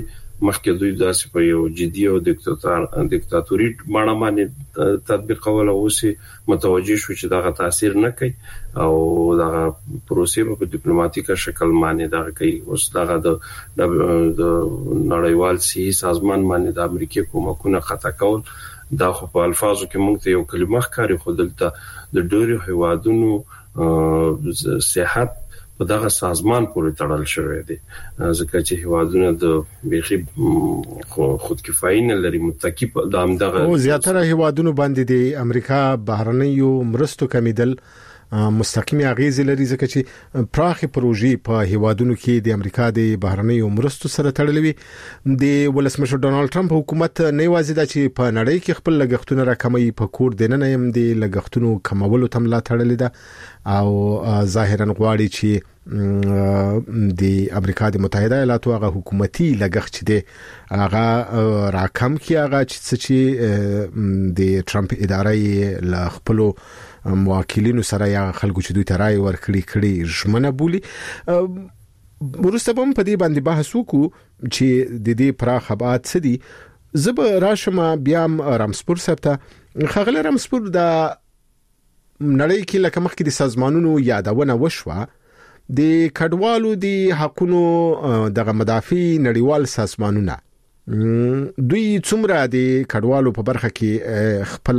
مخکې دوی داسې په یو جدي او دیکتاتوري باندې باندې تطبیقول او سي متوجه شو چې دا تاثیر نه کوي او دا پروسې په ډیپلوماټیک شکل باندې دا کوي اوس دا د نړیوال سیاسي سازمان باندې د امریکای کومکونه خطا کول دا خو په الفاظو کې موږ ته یو کلمه ښکاري خو دلته د ډېرو هیوادونو صحت په دغه سازمان پورې تړل شوی دی ځکه چې هیوادونه د بيخي خودکفایي نه لري متکی په دغه او زیاتره هیوادونو باندې د امریکا بهرنیو مرستو کمیدل مستقیم اغیز لري ځکه چې پراخي پروژې په هیوادونو کې د امریکا د بهرنیو مرستو سره تړلې د ولسمشر ډونالد ټرمپ حکومت نه یوازې د چې په نړۍ کې خپل لګښتونه راکموي په کور دننه هم د لګښتونو کمولو تم لا تړلې ده او ظاهرا غواړي چې د امریکا د متحده ایالاتو هغه حکومتي لګښت دی هغه راکم کی هغه چې د ټرمپ ادارې ل خپل مواکلینو سره یا خلکو چې دوی ترای ورکړي ژمنه بولی ورسته هم په دې باندې بحث وکړو چې د دې پراخ ابعاد څه دي زب راشم بیا رامسپور سپته خغل رامسپور د نړۍ کې لکه مخکې د سازمانونو یادونه وشوه د کډوالو د حقونو دغه مدافع نړیوال سازمانونه دوی څومره د کډوالو په برخه کې خپل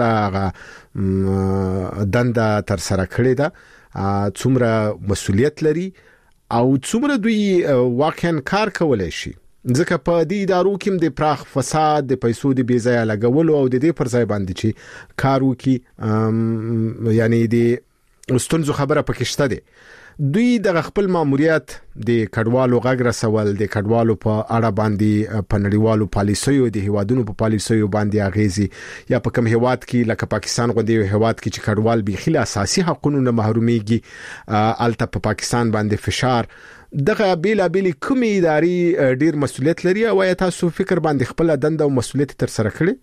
دنده تر سره کړې ده څومره مسؤلیت لري او څومره دوی واقعا کار کولای شي ځکه په دې ادارو کې د پراخ فساد د پیسو د بې ځای لګولو او د دې پر ځای باندې چې کار وکي یعنی د ستونزو خبره پکې شته ده دوی د خپل ماموریت د کډوالو غږ رسول د کډوالو په اړه باندې په نړیوالو پالیسیو د هیوادونو په پالیسیو باندې اغیزي یا په کوم هیواد کې لکه پاکستان غوندي هیواد کې چې کډوال به خله اساسي حقوقو نه محروميږي الته په پاکستان باندې فشار دغه بیل کومې ادارې ډیر مسؤلیت لري او یا تاسو فکر باندې خپل دنده او مسؤلیت تر سره کړی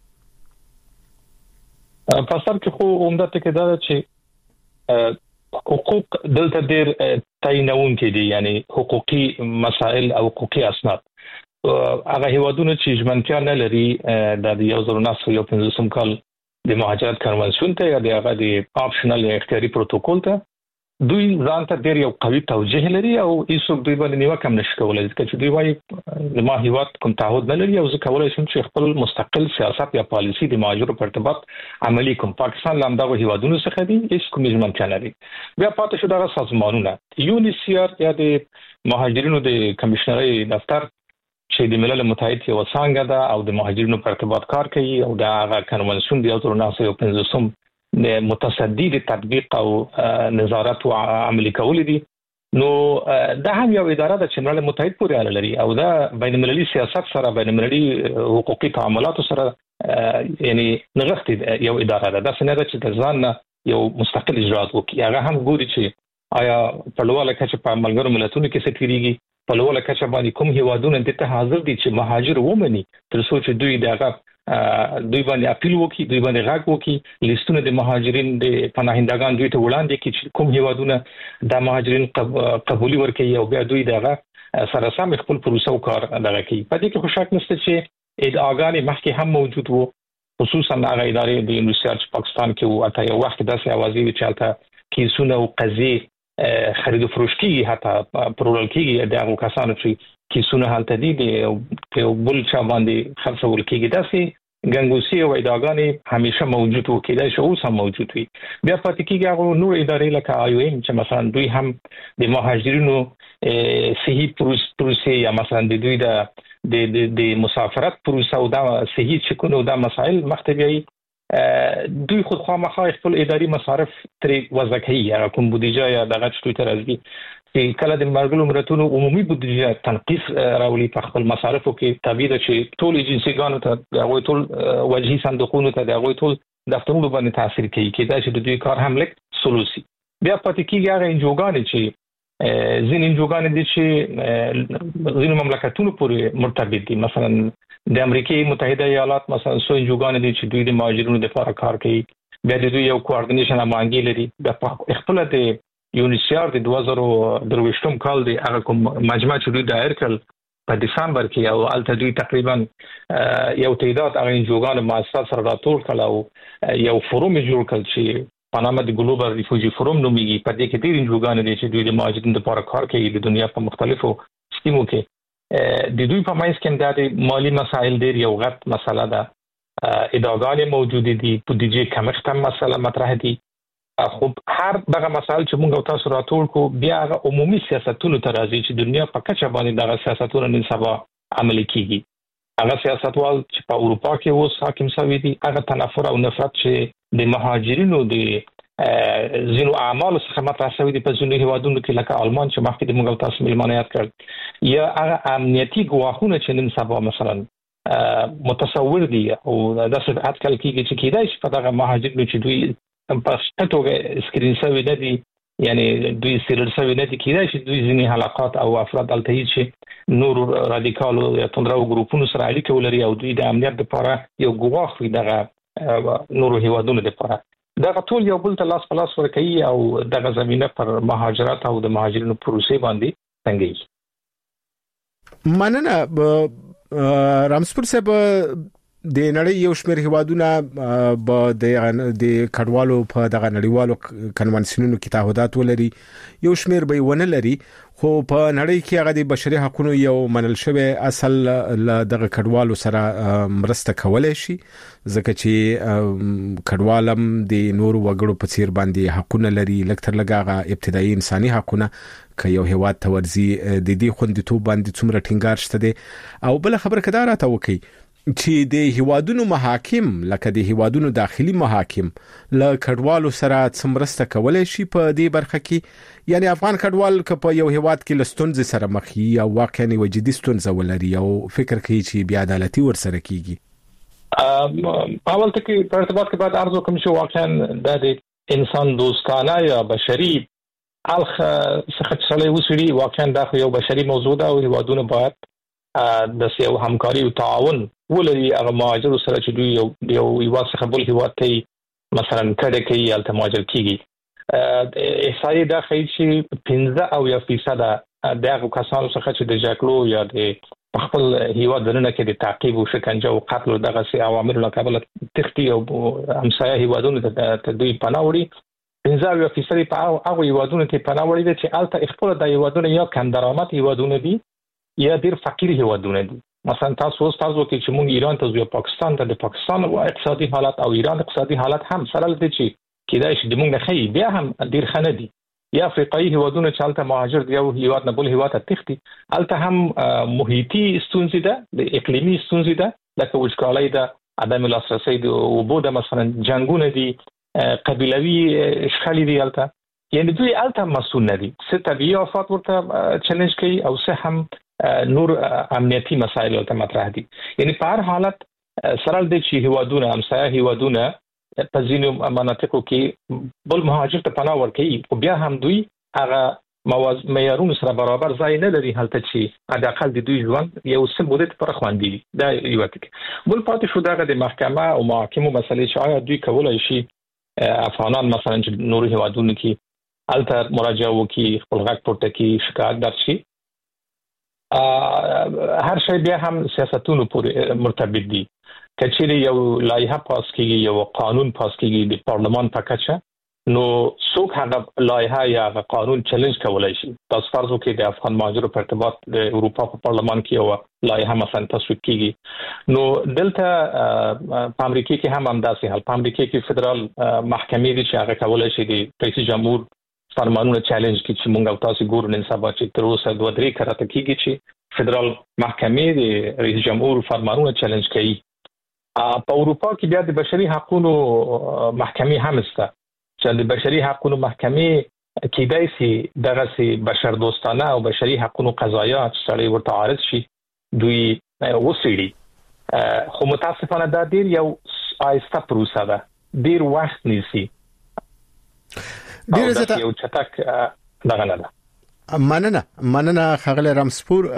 په سر کې خو عمده ټکی دا چې حقوق دلته ډیر تعینون کې دي یعنی حقوقي مسائل او حقوقي اسناد هغه هیوادونه چې ژمنتیا نه لري د 1915 کال د مهاجرت کنوانسیون ته یا د هغه د آپشنل یا اختیاري پروتوکول ته دوی ځان ته ډیر یو قوي توجه لري او هیڅوک دوی باندې نیوکه نشي کولای ځکه چې دوی وايي ما هیواد کوم تعهد نه لري او زه کولای شم چې خپل مستقل سیاست یا پالیسی د مهاجرو په ارتباط عملی کوم پاکستان لامدغه هیوادونو څخه دي هیڅ کوم ژمنتیا نه لري بیا پاتې شو دغه سازمانونه یونیسیار یا د مهاجرینو د کمشنري دفتر چې د ملل متحد یو څنګه ده او د مهاجرینو په ارتباط کار کوي او د هغه کنوانسیون د 1915 متصدی د تطبیق او نظارت او عملي کول دي نو دا هم یو اداره ده چې ملل متحد پورې اړه لري او دا بین المللي سیاست سره بین المللي حقوقي تعاملات سره یعنی نغښتي یو اداره ده دا څنګه چې د ځان یو مستقل اجرات وکړي هغه هم ګوري چې آیا په لوړه کچه په ملګرو ملتونو کې څه کیږي په لوړه کچه باندې کوم هیوادونه د ته حاضر دي چې مهاجر ومني تر څو چې دوی دغه دوی باندې اپیل وکړي دوی باندې غږ وکړي لیستونه د مهاجرین د پناهندگان دوی ته وړاندې کړي چې کوم هیوادونه د مهاجرین قبولي ورکړي او بیا دوی دغه سره سم خپل پروسه او کار دغه کوي په دې کې خو شک نشته چې ادعاګانې مخکې هم موجود وو خصوصا هغه ادارې د یونیسیار پاکستان کې وو اته یو وخت داسې اوازې چې حالت کیسونه او قضیې خرید و فروش کیږي حتی پرول کیږي دغه کسانو چې کیسونه حالت دي په بل چا باندې خرڅول کیږي داسې ګنګوسی او ادعاګانې همیشه موجود وو کېدای شي اوس هم موجود وي بیا پاتې کیږي هغه نور ادارې لکه آی او ایم چې مثلا دوی هم د مهاجرینو صحیح پروسې یا مثلا د دوی د مسافرت پروسه او د صحیح چکونو د مسائل مختبیي دوی خود خامخا خپل اداري مصارف ترې وضع کوي یا کوم بودیجه یا دغه څه تر ازګي چې کله د ملګرو ملتونو عمومي بودیجه تنقیص راولي په خپل مصارفو کې تابع ده چې ټول ایجنسیګانو ته هغه ټول وجهي صندوقونو ته هغه ټول دفترونو باندې تاثیر کوي کېدای شي د دوی کار هم لیک سلوسي بیا پاتې کیږي هغه انجوګان چې ځین انجوګان دي چې ځینو مملکتونو پورې مرتبط دي مثلا د امریکای متحده ایالات مثلا سو انجوګان دي چې دوی د مهاجرینو لپاره کار کوي بیا د دوی یو کوارډینیشن امانګي لري د خپل د یونیسیار د 2023 کال دی هغه کوم مجمع چې دوی دایر کړ په دسمبر کې او الته دوی تقریبا یو تعداد هغه انجوګان مؤسسات سره راټول کړه او یو فورم جوړ کړ چې په نامه د ګلوبل ریفوجی فورم نومېږي. په دې کې ډېر انجوګان دي چې دوی د مهاجرینو لپاره کار کوي د دنیا په مختلفو سیمو کې. د دوی په منځ کې د مالی مسایل ډېر یو غټ مسله ده. ادارګان موجود دي، بودیجه کمښت هم مسله مطرح دي. خو هر دغه مسایل چې موږ تاسو راټول کو بیا هغه عمومي سیاستونو ته راځي چې دنیا په کچه باندې دغه سیاستونه نن سبا عملي کیږي. هغه سیاستوال چې په اروپا کې اوس حاکم شوی دي هغه تنفر او نفرت چې د مهاجرینو د زینو اعمال څخه مطرح شوی دي په ځینو هیوادونو کې لکه آلمان چې مخکې د موږ تاسو ملمانیت کړ یا هغه امنیتي ګواښونه چې نن سبا مثلا متصور دي او د څه اټکل کیږي چې کیدای شي په دغه مهاجرینو چې دوی په ستوګه سکرین شوی نه دي یعنی دوی سیرل شوی نه دي کیدای شي دوی ځینی حلقات او افراد الته چې نور رادیکالو یا تندرو ګروپونو سره اړیکه ولري او دوی د امنیت لپاره یو ګواښ وي دغه نور هیوادونو لپاره. دغه ټول یو بل ته لاس په لاس ورکوي او دغه زمينه پر مهاجرت او د مهاجرینو پروسې باندې څنګه. مننه رامسپور صاحب. د نړۍ یو شمېر هیوادونه به د کډوالو په دغه نړیوالو کنوانسیونونو کې تعهدات ولري، یو شمېر به ونه لري، خو په نړۍ کې هغه د بشري حقوقو یو منل شوی اصل دغه کډوالو سره مرسته کولای شي ځکه چې کډوالم د نور وګړو په څیر باندې حقوقونه لري، لکتر لګاغه ابتدایي انساني حقوقونه که یو هیواد تورزي د دې خوندیتوب باندې څومره ټینګار شته دي. او بل خبر کدار راته وکي چې د هیوادونو محاکم لکه د هیوادونو داخلي محاکم له کډوالو سره څمرسته کولای شي په دې برخه کې، یعنی افغان کډوال که په یو هیواد کې لستونز سره مخ یا واقعا وجدي ستونزه ولري او فکر کوي چې بیا عدالتي ورسره کیږي. اول ته کې په ارتباط کې بعد ارزو کوم چې واقعا د انسان دوستانه یا بشري الخ څخه څلې وسړي واقعا دا یو بشري موضوع ده او هیوادونو باید د سیو همکاري او تعاون ولري هغه مهاجر سره چې دوی یو واسخه بل هیواد ته مثلا کډه کوي یا مهاجر کیږي. احصایې دا ښیي چې 15% د هغه کسانو څخه چې د جاکلو یا د خپل هیواد دننه کې د تعقیب او شکنجه او قتل او دغه سي عوامل له کابل تختی او همسایه هیوادونو ته دوی پناه وړي. 15% په هغه هیوادونو ته پناه وړي چې الته خپل د هیوادونو یا کم درآمد هیوادونه دي یا ډیر فقیر هیوادونه دي. مثلا تاسو کې چې مونږ ایران ته ځو پاکستان ته د پاکستان اقتصادي حالت او ایران اقتصادي حالت هم سره لدی چې کیدای شي د مونږ نه خي بیا هم ډیر خنه دي. یا افریقایي هیوادونه چې الته مهاجر دی او هیواد نه بل هیواد ته تختی الته هم محیطي ستونزې ده، د اقلیمي ستونزې ده لکه وچکالۍ ده، عدم لاسرسي د اوبو ده، مثلا جنگونه دي، قبيلوي اشخالي دي الته. یعنی دوی الته مسؤل نه دي څه طبيعي آفات ورته چیلنج کوي او څه هم نور امنیتي مسایل ته مطرح دي. یعنی په هر حالت سره د چې هیوادونه همسایه هیوادونه په ځینو مناطقو کې بل مهاجر ته پناه ورکوي او بیا هم دوی هغه معیارونو سره برابر ځای نه لري هلته چې حداقل د دوی ژوند یو څه مدت پر خوندي دي. دا یو ټکی. بل پاتې شو دغه د محکمه او محاکمو مسلې چې آیا دوی کولای شي افغانان مثلا چې نور هیوادونو کې الته مراجعه وکړي، خپل غږ پورته کړي، شکایت درشي. هر شی بیا هم سیاستونو پورې مرتبط دي. کچېرې یو لایحه پاس کیږي، یو قانون پاس کیږي د پارلمان په کچه، نو څوک هغه لایحه یا هغه قانون چیلنج کولای شي. تاسو فرض وکړئ د افغان مهاجرو په ارتباط د اروپا په پارلمان کې یو لایحه مثلا تصویب کیږي، نو دلته په امریکا کې هم همداسې حال. په امریکا کې فدرال محکمې دي چې هغه کولای شي د رئیس جمهور فرمانونه چیلنج کی چې مونږ تاسو ګورو نن سبا چې تر اوسه 2-3 کراته کیږي چې فدرال محکمې د رئیس جمهور فرمانونه چیلنج کوي. په اروپا کې بیا د بشري حقوقو محکمې هم شته چې د بشري حقوقو محکمې کیدای شي دغه سي بشر دوستانه او بشري حقوقو قضایا چې ورته عارض شي دوی وسیړي. خو متاسفانه دا ډیر یو آیسته پروسه ده، ډیر وخت نیسي. ډیر زیاته یو چټک دغه نه ده. مننه خغله رامسپور.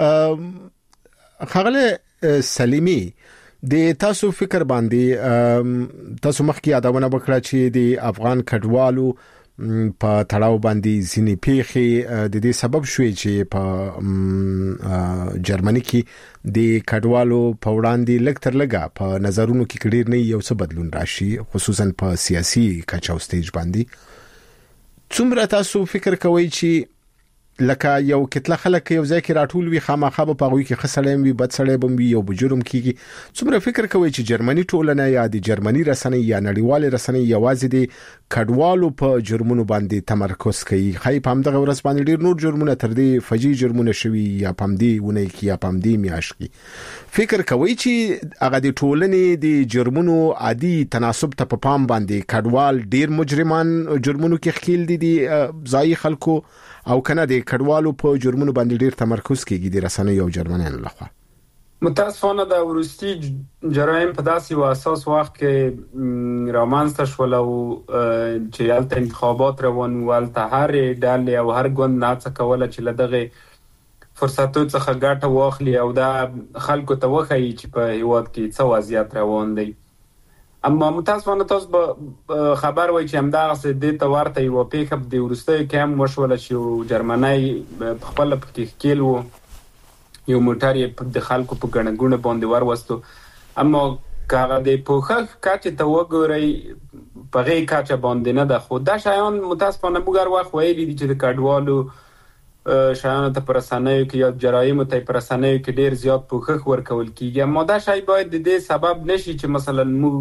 خغله سلیمی د تاسو فکر باندې تاسو مخکې یادونه وکړه چې د افغان کډوالو په تړاو باندې ځینې پیښې د دې سبب شوې چې په جرمني کې د کډوالو په وړاندې لږ تر لږه په نظرونو کې کډیر نه یو څه بدلون راشي خصوصا په سیاسي کچه او سټیج باندې څومره تاسو فکر کوئ چې لکه یو کتله خلک یو ځای کې راټول وي خامخا په غوي کې خسړې وي بد سړې بمبي یو بجرم کیږي څومره فکر کوي چې جرمني ټولنه یا د جرمني رسنۍ یا نړیوال رسنۍ یوازې د کډوالو په جرمونو باندې تمرکز کوي خای په همدغه ورځ باندې ډیر نور جرمونه تر دې فجی جرمونه شوي یا پمدي ونه کې یا پمدي میاش کی فکر کوي چې هغه د ټولنې د جرمونو عادي تناسب ته په پام باندې کډوال ډیر مجرمان جرمونو کې خېل دي ځای خلکو او کنه د کډوالو په جرمونو باندې ډیر تمرکز کیږي د رسنۍ او جرمنیانو لخوا متاسفانه د ورستي جرایم په داسې اساس وخت کې رامنځته شول او چې الته انتخابات روان ولته هر ډلې او هر ګوند ناڅه کوله چې لدغه فرصتو څخه ګټه واخلي او دا خلکو ته وخی چې په هیواد کې څه وضعیت روان دی اما متاسفانه تاسو خبر وای چې همدغه څه د تورته یو پیښه د ورستي کې هم وشول چې جرمنی خپل پکې کېلو یو موټر د خلکو په ګڼګونه باندې وروستو اما کاغه د پوخخ کاچ ته وګورئ په غي کاچ باندې نه ده خو دا شایان متاسفانه موږ وخت ویلي دي چې د کډوالو شایان ته پرسنۍ کې یا جرایم ته پرسنۍ کې ډیر زیات پوخخ ورکول کیږي اما دا شای باید د دې سبب نشي چې مثلا موږ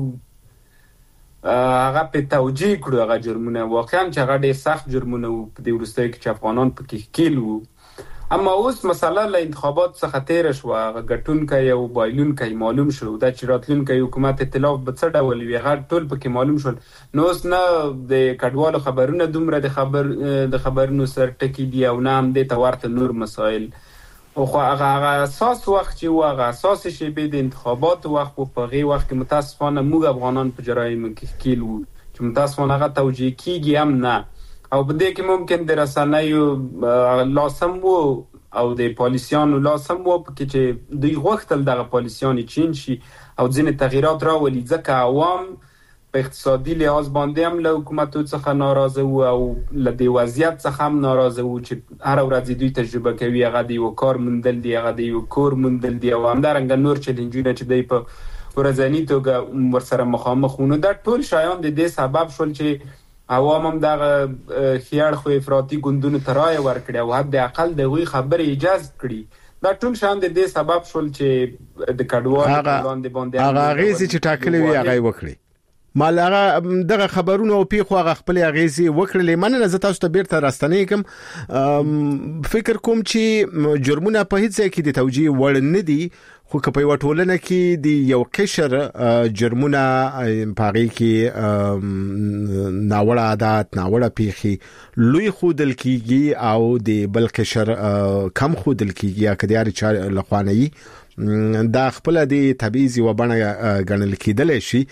هغه په توجیه کړو هغه جرمونه واقعا چې هغه ډیر سخت جرمونه د ورستۍ کې چاپانان پکې کېلو اما اوس مسله له انتخابات څخه تیر شو هغه ګټونکي او بایلونکي معلوم شو دا چې راتلونکي حکومت ائتلاف به څه ډول وي هغه ټول پکې معلوم شول نو اوس نه د کډوالو خبرونه دومره د خبرونو سر ټکی دی او نه هم د تورته نور مسائل او هغه اساس وخت چې هغه اساس شی به د انتخابات وخت په غي وخت کې متاسفانه موږ افغانان په جرایم کې کېلو چې متاسفانه هغه توجیه کیږي هم نه او بده کې ممکن د رسنیو لازم وو او د پالیسیانو لازم وو چې دوی غوښتل دغه پالیسیان چین شي او ځینې تغیرات راولي ځکه عوام په اقتصادي لحاظ باندې هم له حکومت څخه ناراضه وو او له دې وضعیت څخه هم ناراضه وو چې هر ورځ دوی تجربه کوي هغه د یو کار موندل دی هغه د یو کور موندل دی او همدارنګه نور چیلنجونه چې دوی په ورځنی توګه ورسره مخامخ ونه دا ټول شایان د دې سبب شول چې عوام هم دغه خیال خو افراطي ګوندونو ترای ورکړي او حد اقل دغه خبره اجازه کړي دا ټول شان د دې سبب شول چې د کډوالو باندې هغه غیزي چې ټاکلې وي هغه وکړي مال هغه دغه خبرونه او پیخو هغه خپل غیزي وکړلې مننه زه تاسو ته بیرته راستنې کوم فکر کوم چې جرمونه په هیڅ ځای کې د توجیه وړ نه دي خو که په وټولنه کې د یو قشر جرمونه پاغي کې ناوړه عادت ناوړه پیخي لوی خودل کیږي او د بل قشر کم خودل کیږي یا کډیاري چا لخواني دا خپل د تبعیض و بڼه غنل کېدل شي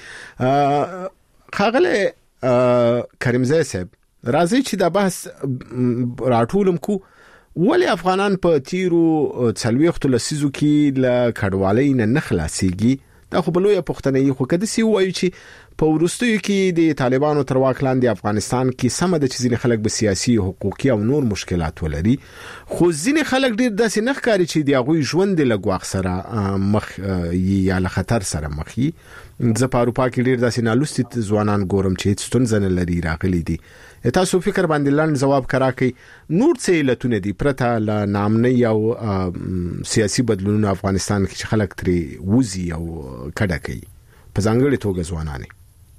خاغله کریمزه صاحب راځي چې دا بحث راټولم کو ولی افغانان په تیرو څلويخت لسیزو کې ل کډوالۍ نه خلاصيږي دا خو بلوي پښتنې خو کده سی وایي چې په ورستیو کې د طالبانو تر واک لاندې افغانستان کې سم د چیزې خلک به سیاسي حقوقي او نور مشکلات ولري خو ځینې خلک ډیر داسې نه ښکاري چې د هغه ژوند له ګواښ سره مخ یا له خطر سره مخ وي زه په اروپا کې ډیر داسې نالوستي ځوانان ګورم چې هیڅ ستونزه نه لري راغلي دي تاسو فکر باندې لاند جواب کراکې نور څه علتونه دي پرته ل نامنۍ او سیاسي بدلونونو افغانستان کې خلک ترې وزي او کډه کوي په ځانګړي توګه ځوانان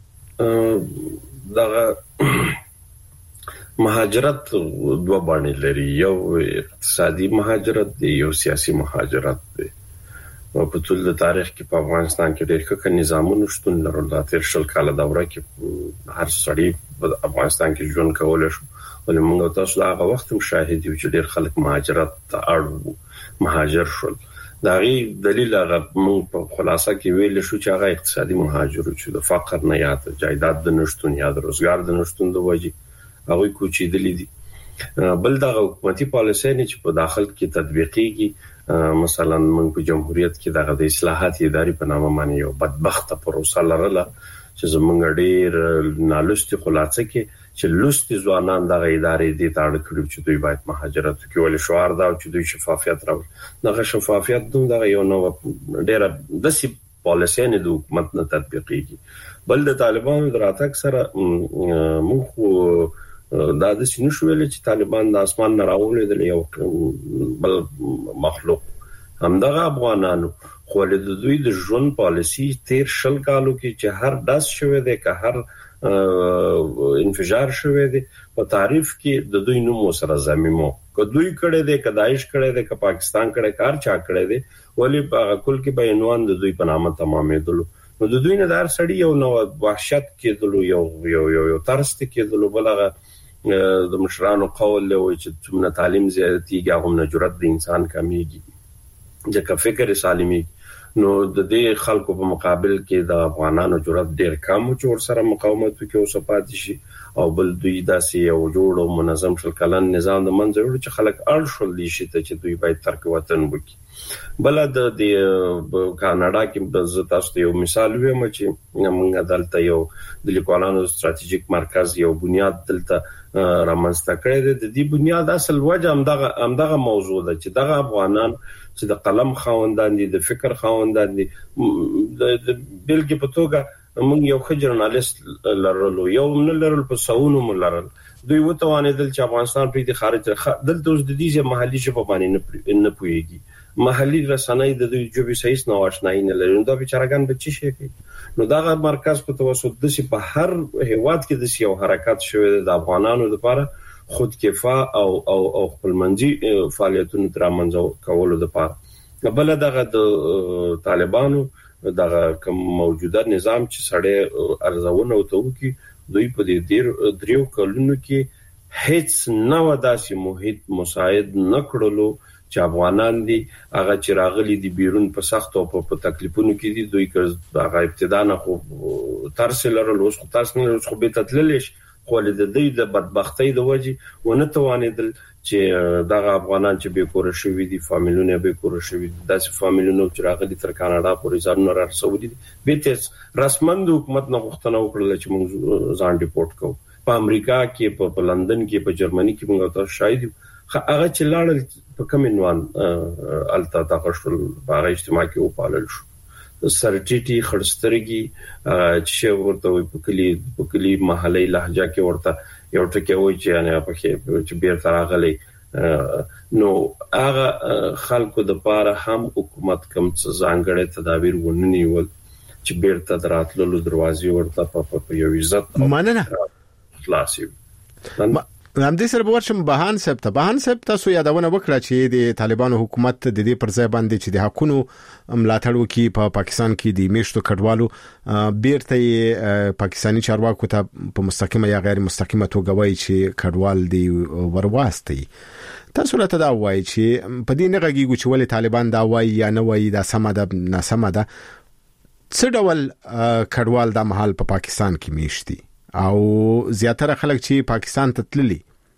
دغه مهاجرت دوه باندې لري یو اقتصادي مهاجرت دی یو سیاسي مهاجرت دی په ټول د تاریخ کې په افغانستان کې ډېر ښه نظامونه شتون لرل د تیر شل کاله دوره کې هر سړی په افغانستان کې ژوند کولای شو ولې موږ تاسو هغه وخت مشاهده یو چې ډېر خلک مهاجرت ته اړ مهاجر شول دا غي دلیل هغه موږ په خلاصه کې ویل شو چې هغه اقتصادي مهاجر چې د فقر نه یا د جایداد د نشټون یا د روزګار د نشټون د وجې هغه کوچې دلی دي بل د حکومتي پالیسۍ نه چې په داخل کې تطبیقيږي مثلا موږ په جمهوریت کې دغه د اصلاحات اداري په نامه باندې یو بدبخته پروسه لرله چې زمونږ ډېر نالوستي خلاصه کې چې لوستي ځوانان دغه ادارې دې ته اړ کړو چې دوی باید مهاجرت وکړي ولې شعار دا چې دوی شفافیت راوړي دغه شفافیت دغه یو نو ډېر داسې پالیسي نه د حکومت نه تطبیقيږي بل د طالبانو دراتک سره موږ دا د سینو شویل چې طالبان د اسمان نه راولېدل یو بل مخلوق همدغه افغانانو خو د دوی د ژوند پالیسي 13 کالو کې چې هر داس شوی دی که هر انفجار شوی دی په تعریف کې د دوی نوم سره زميمو که دوی کړه دی که داعش کړه دی که پاکستان کړه کار چا کړه دی ولی په کل کې به عنوان د دوی په نامه تمامېدل نو د دوی نه دار سړی یو نو وحشت کېدل یو ترس کېدل بلغه د مشرانو قول له وي چې څومره تعلیم زیاتیږي هغه نه جرأت د انسان کمیږي ځکه فکر سالمي نو د دې خلکو په مقابل کې د افغانانو جرأت ډېر کم او چې سره مقاومت وکړي او صفات شي او بل دوی داسې یو جوړ او منظم شل کلن نظام د منځ چې خلک اړ شول دي چې دوی باید ترک وطن وکړي بل د کاناډا کې د تاسو یو مثال ویم چې موږ دلته یو د لیکوالانو ستراتیژیک مرکز یو بنیاد دلته رامنځته کړی دی د دې بنیاد اصل وجه همدغه موضوع ده چې دغه افغانان چې د قلم خاوندان دي د فکر خاوندان دي د بلګي په توګه موږ یو ښه جرنالست لرلو یو نه لرل په ساونو ملرل دوی وتوانېدل چې افغانستان په دې خارج دلته اوس د دې محلي ژبه باندې نه پوهیږي محلي رسنۍ د دوی جوبي صحیح نه آشنایی نه لري دا بیچارهګان به چی شي کوي نو دا مرکز په توسط د سی په هر هیواد کې د یو حرکت شوی د افغانانو لپاره خودکفا او خپلمنځي فعالیتونو تر منځ کولو لپاره بل دغه د طالبانو دغه کوم موجوده نظام چې سړی ارزونه او توکي دوی په دې دریو کلونو کې هیڅ نو داسې محیط مساعد نکړلو چې افغانان دي هغه چې راغلي دي بیرون په سخت او په تکلیفونو کې دي دوی هغه ابتدا نه خو ترسل لرل اوس خو تاسو نه خو به تتللش خو د دې د بدبختۍ د وجې ونه توانېدل چې دغه افغانان چې به کور شوی دي فامیلونه به کور شوی دي داسې فامیلونه چې راغلي تر کاناډا پورې ځانونه رسولي دي به تاسو رسمن د حکومت نه غوښتنه وکړه چې موږ ځان ډیپورت کوو په امریکا کې په لندن کې په جرمني کې موږ تاسو شاهد هغه چې لاړل په کوم عنوان التا تاسو په اجتماع کې وپالل شو سرټيټي خړسترګي چې ورته په کلی محلي لهجه کې ورته یو ټکی وای چې نه په چې بیر تراغلي نو هغه خلکو د پاره هم حکومت کوم څه ځانګړي تدابیر ونیول چې بیر ته دراتلو دروازې ورته په یو عزت مننه خلاصي هم دې سره ورشم بهان صاحب تاسو یادونه وکړه چې د طالبانو حکومت د دې پر ځای باندې چې د حقونو ملاتړ وکړي په پاکستان کې د میشتو کډوالو بیرته پاکستانی چارواکو ته په مستقیمه یا غیر مستقیمه توګه وایي چې کډوال دی ورواستي تاسو راته دا وایي چې په دې نه غږیږي چې ولې طالبان دا وایي یا نه وایي دا سم ده نه سم ده څه ډول کډوال د محل په پاکستان کې میشتي او زیاتره خلک چې پاکستان ته تللي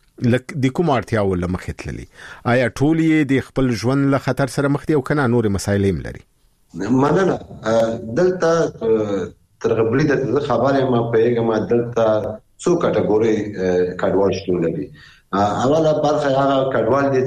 د کوم اړتیا ول مخې تللي آیا ټول یې د خپل ژوند له خطر سره مخ دي او کنه نور مسایل هم لري مننه دلته ترغبلی د خبره ما پیغام دلته څو کټګوري کډوال شتون لري اوله برخه هغه کډوال دي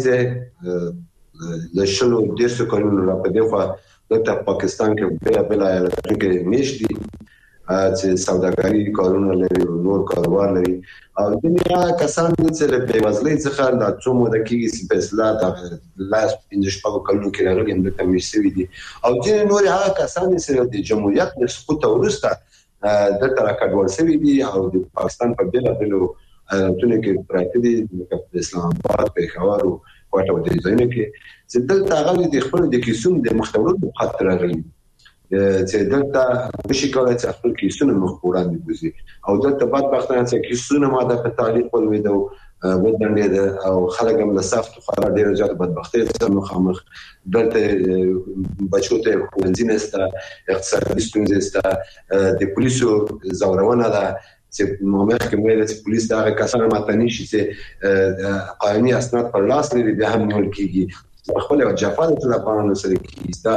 چې د شلو د سکولونو را په دغه د پاکستان کې بل کې میشتي چې سوداګري کارونه لري نور کاروبار لري او دنیا کسان چې له بیوزلۍ څخه د څومره د کیږي سپیشلا د لاس پنځه شپږ کلونو کې راغلي هم د کمیسي دي او چې نور هغه کسان چې د جمهوریت د سقوط ورسته د ترکډوال سوي دي او د پاکستان په بل تونه کې پراته دي د اسلام آباد په خاورو کوټه د ځینې کې چې دلته هغه د خپل د کیسون د مختورو خاطر راغلي چې دلته بشي کولای چې خپل کیسونه مخبوران دي بوزي او دلته بدبختانه چې کیسونه ماده په تعلیق ولوي ودرنده او خلک هم له سخت خورا ډیر زیات بدبختۍ سره مخامخ دلته بچو ته ونځینسته اقتصادي ستونزې سته د پولیسو زورونه ده چې مهمه کې مې د پولیس دغه کسانو ماتنی شي چې قانوني اسناد پر لاس لري به هم نیول کیږي خپل جفانه طالبانو سره کیستا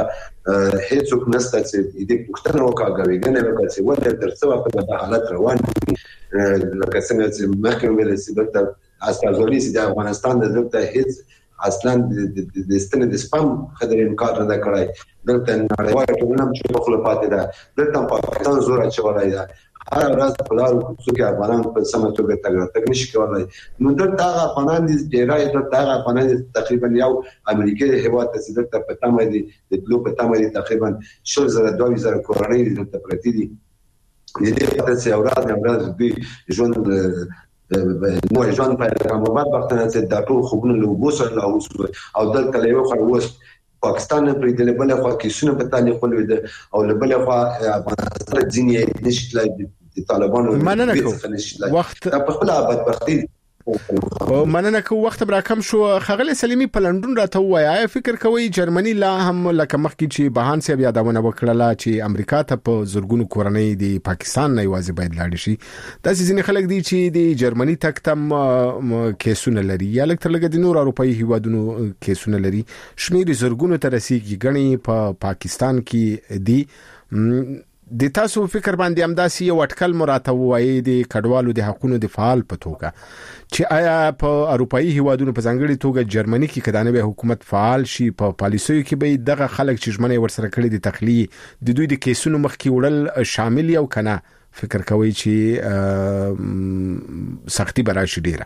هیڅوک نسته چې دې پښتنه وکړي غوښنه وکړي چې ولې درڅو په حالت روان دي لکه څنګه چې مخکې ویل چې دلته استازولي چې د افغانستان د دلته هیڅ اصلا د ستنې د سپم خبرې انکار نه کړای دلته نړیواله ټولنه چې په خپل پاتې ده دلته پاکستان زور اچولای ده هر ورځ په لارو کوڅو کې افغانان په سمه توګه تګ نشي کولای نو دلته هغه افغانان دي ډیرای دلته هغه افغانان تقریبا یو امریکایي هیواد ته چې دلته په تمه دي د لو په تمه دي تقریبا 2000 کورنۍ دلته پرتی دي د دې په څیر اوراد دوی ژوند نو ژوند په رقمبات وختونه چې د ټول خوبونه له وبوسه او دلته له یو خروس پاکستان په دې بل خوا کې سونه په تعلق ولوي او له بل خوا افغانستان ځینې نشي د طالبانو وخت په خپل بدبختی مننه کو وخت برا کم شو خغل سلیمی په لندن راته وایي فکر کوي جرمني لا هم لکه مخکې چې بهان سي بیا داونه وکړه چې امریکا ته په زورګونو کورنۍ دی پاکستان نه یوازې باید لاړ شي د ځینې خلک دي چې د جرمني تک تم کیسونه لري یا لکه ترلګ د نور اروپאי هیوادونو کیسونه لري شمیر زورګونو ته رسیدي غني په پاکستان کې دی د تاسو فکر باندې امداسي یو اټکل مراته وایي د کډوالو د حقوقو د فعال په توګه چې آیا په اروپאי هیوادونو په ځانګړي توګه جرمني کې کدانې به حکومت فعال شي په پالیسیو کې به دغه خلک چې ژمنه ورسره کړی د تخلیه د دوی د کیسونو مخکې وړل شامل یو کنه فکر کوي چې سختي براشي ډیره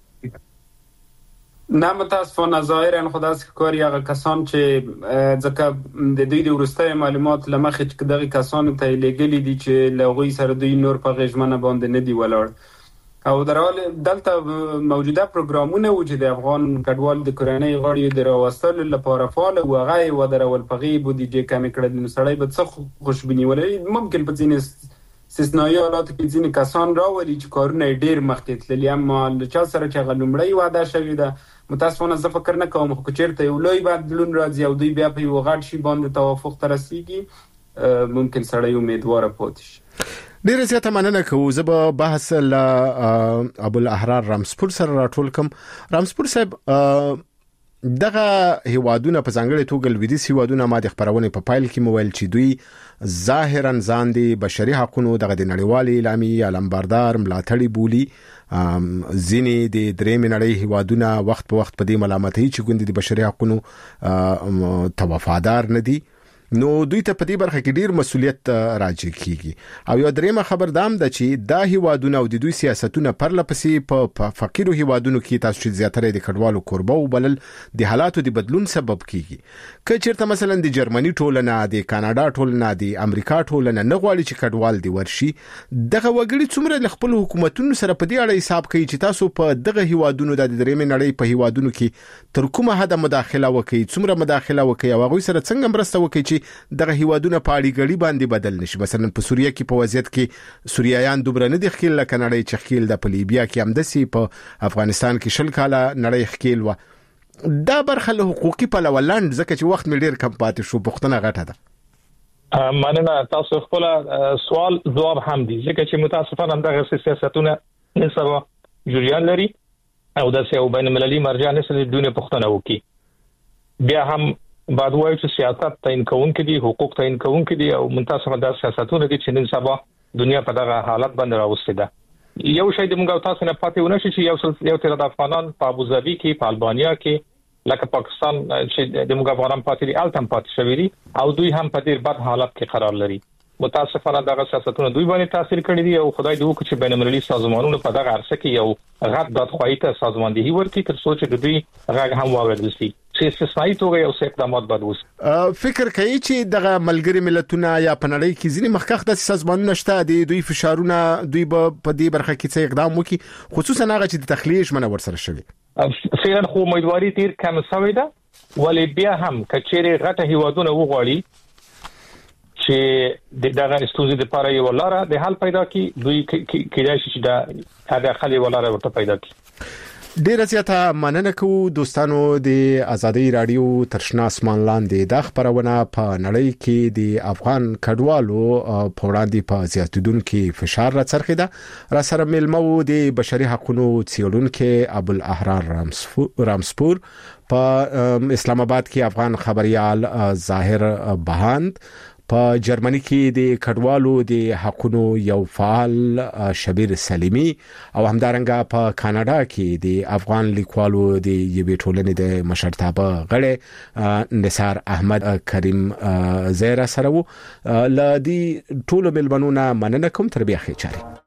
نه متاسفانه ظاهرا خدای کاری هغه کسان چې ځکه د دوی د ورستۍ معلومات لمخې چې دغه کسان ته لګلې دي چې لغوي سره دوی نور په غژمنه باندې نه دی ولاړ او درحال دلته موجوده پروګرامونه و چې د افغان کډوال د کورنۍ غړي د راوستلو لپاره فعال او هغه و درول په غیب دي چې کم کړل نو سړی به څه خوشبینی ولري ممکن په ځینې استثنایی حالات کې ځینې کسان راولي چې کارونه ډیر مخکې تللي اما له چا سره چې غلمړی وعده شوی ده متاسفانه زه فکر نه کوم خو چیرته یو لوی بدلون راځي او دوی بیا په یو غټ شي باندې توافق ته رسیږي ممکن سړی امیدوار پاتې شي ډیر زیاته مننه کوم زه به بحث له ابو الاحرار رامسپور سره راټول کوم رامسپور صاحب دغه هیوادونه په ځانګړي توګه لویدیځ هیوادونه ما د خبرونه په فایل کې موبایل چې دوی ظاهرا ځان دي بشري حقوقو دغه د نړیوالي اعلامیه علمبردار ملاتړي بولی ځینې د درېم نړۍ هیوادونه وخت په وخت په دې ملامتۍ چې ګوند د بشري حقوقو توافادار نه دي نو دوی ته په دې برخه کې ډیر مسؤلیت راځي کیږي او یو درېمه خبر دام ده چې دا هیوادونه او د دوی سیاستونه پرلپسې په فقیرو هیوادونو کې تاسو چې زیاتره د کډوالو قربو بلل د حالاتو د بدلون سبب کیږي که چیرته مثلا د جرمني ټولنه د کاناډا ټولنه د امریکا ټولنه نه غواړي چې کډوال دی ورشي دغه وګړي څومره خپل حکومتونو سره په دې اړه حساب کوي چې تاسو په دغه هیوادونو د درېم نړۍ په هیوادونو کې تر کومه حد مداخله وکړي څومره مداخله وکړي او هغه سره څنګه مرسته وکړي دغه هیوادونه په اړیګړي باندې بدل نشي مثلا په سوریه کې په وضعیت کې سوریایان دوبره نه دي خېل لکه نړۍ چې خېل د لیبیا کې هم دسي په افغانستان کې شل کاله نړۍ خېل و دا برخه له حقوقي په لولند ځکه چې وخت مې ډیر کم پاتې شو پښتنه غټه ده مننه تاسو خپل سوال جواب هم دي ځکه چې متاسفانه دغه سیاستونه نسبه جریان لري او د سیاو بین المللي مرجع نسل دونه پښتنه وکي بیا هم بعد وایي چې سیاست تعین کوونکې دي حقوق تعین کوونکې دي او منتصفه د سیاستونو دي چې نن سبا دنیا په دغه حالت باندې راوستي ده یو شی د موږ تاسو نه پاتې ونه شي چې یو تر د افغانان په ابوظبي کې په البانیا کې لکه پاکستان چې د موږ افغانان پاتې دي التم پاتې شوی دي او دوی هم په ډیر بد حالت کې قرار لري متاسفانه دغه سیاستونه دوی باندې تاثیر کړی دی او خدای دې وکړي چې بین المللي سازمانونو په دغه عرصه کې یو غټ دادخواهی ته سازماندهي ورکړي تر څو چې دوی غږ هم واورېدل شي چې استثنایی توګه یو څه اقدامات باید وشي فکر کوي چې دغه ملګری ملتونه یا په نړۍ کې ځینې مخکخ د سازمانونو شته دي دوی فشارونه دوی په دې برخه کې څه اقدام وکړي خصوصا هغه چې د تخلیه ژمنه ورسره شوی فعلا خو امیدواري ډیر کم شوی ده ولې بیا هم کچېره غټه هیوادونه وغواړي چې دغه استوزي د پاره یو لاره د حل پیدا کی دوی کېدای شي چې دا هغه خلی ولاره ورته پیدا کی ډیر زیاته مننه کوم دوستانو د ازادي رادیو ترشنا اسمان لاندې د خبرونه په نړۍ کې د افغان کډوالو په وړاندې په زیاتیدونکو فشار را څرخیده را سره ملمو د بشري حقوقو څیړونکو ابو الاحرار رامسپور په اسلام آباد کې افغان خبريال ظاهر بهاند په جرمني کې د کډوالو د حقوقو یو فعال شبیر سلیمی او همدارنګه په کاناډا کې د افغان لیکوالو د یوې ټولنې د مشرتابه غړي نثار احمد کریم زیرا سره و لدی ټولو ملمنونه مننه کوم تر بیا خې چاري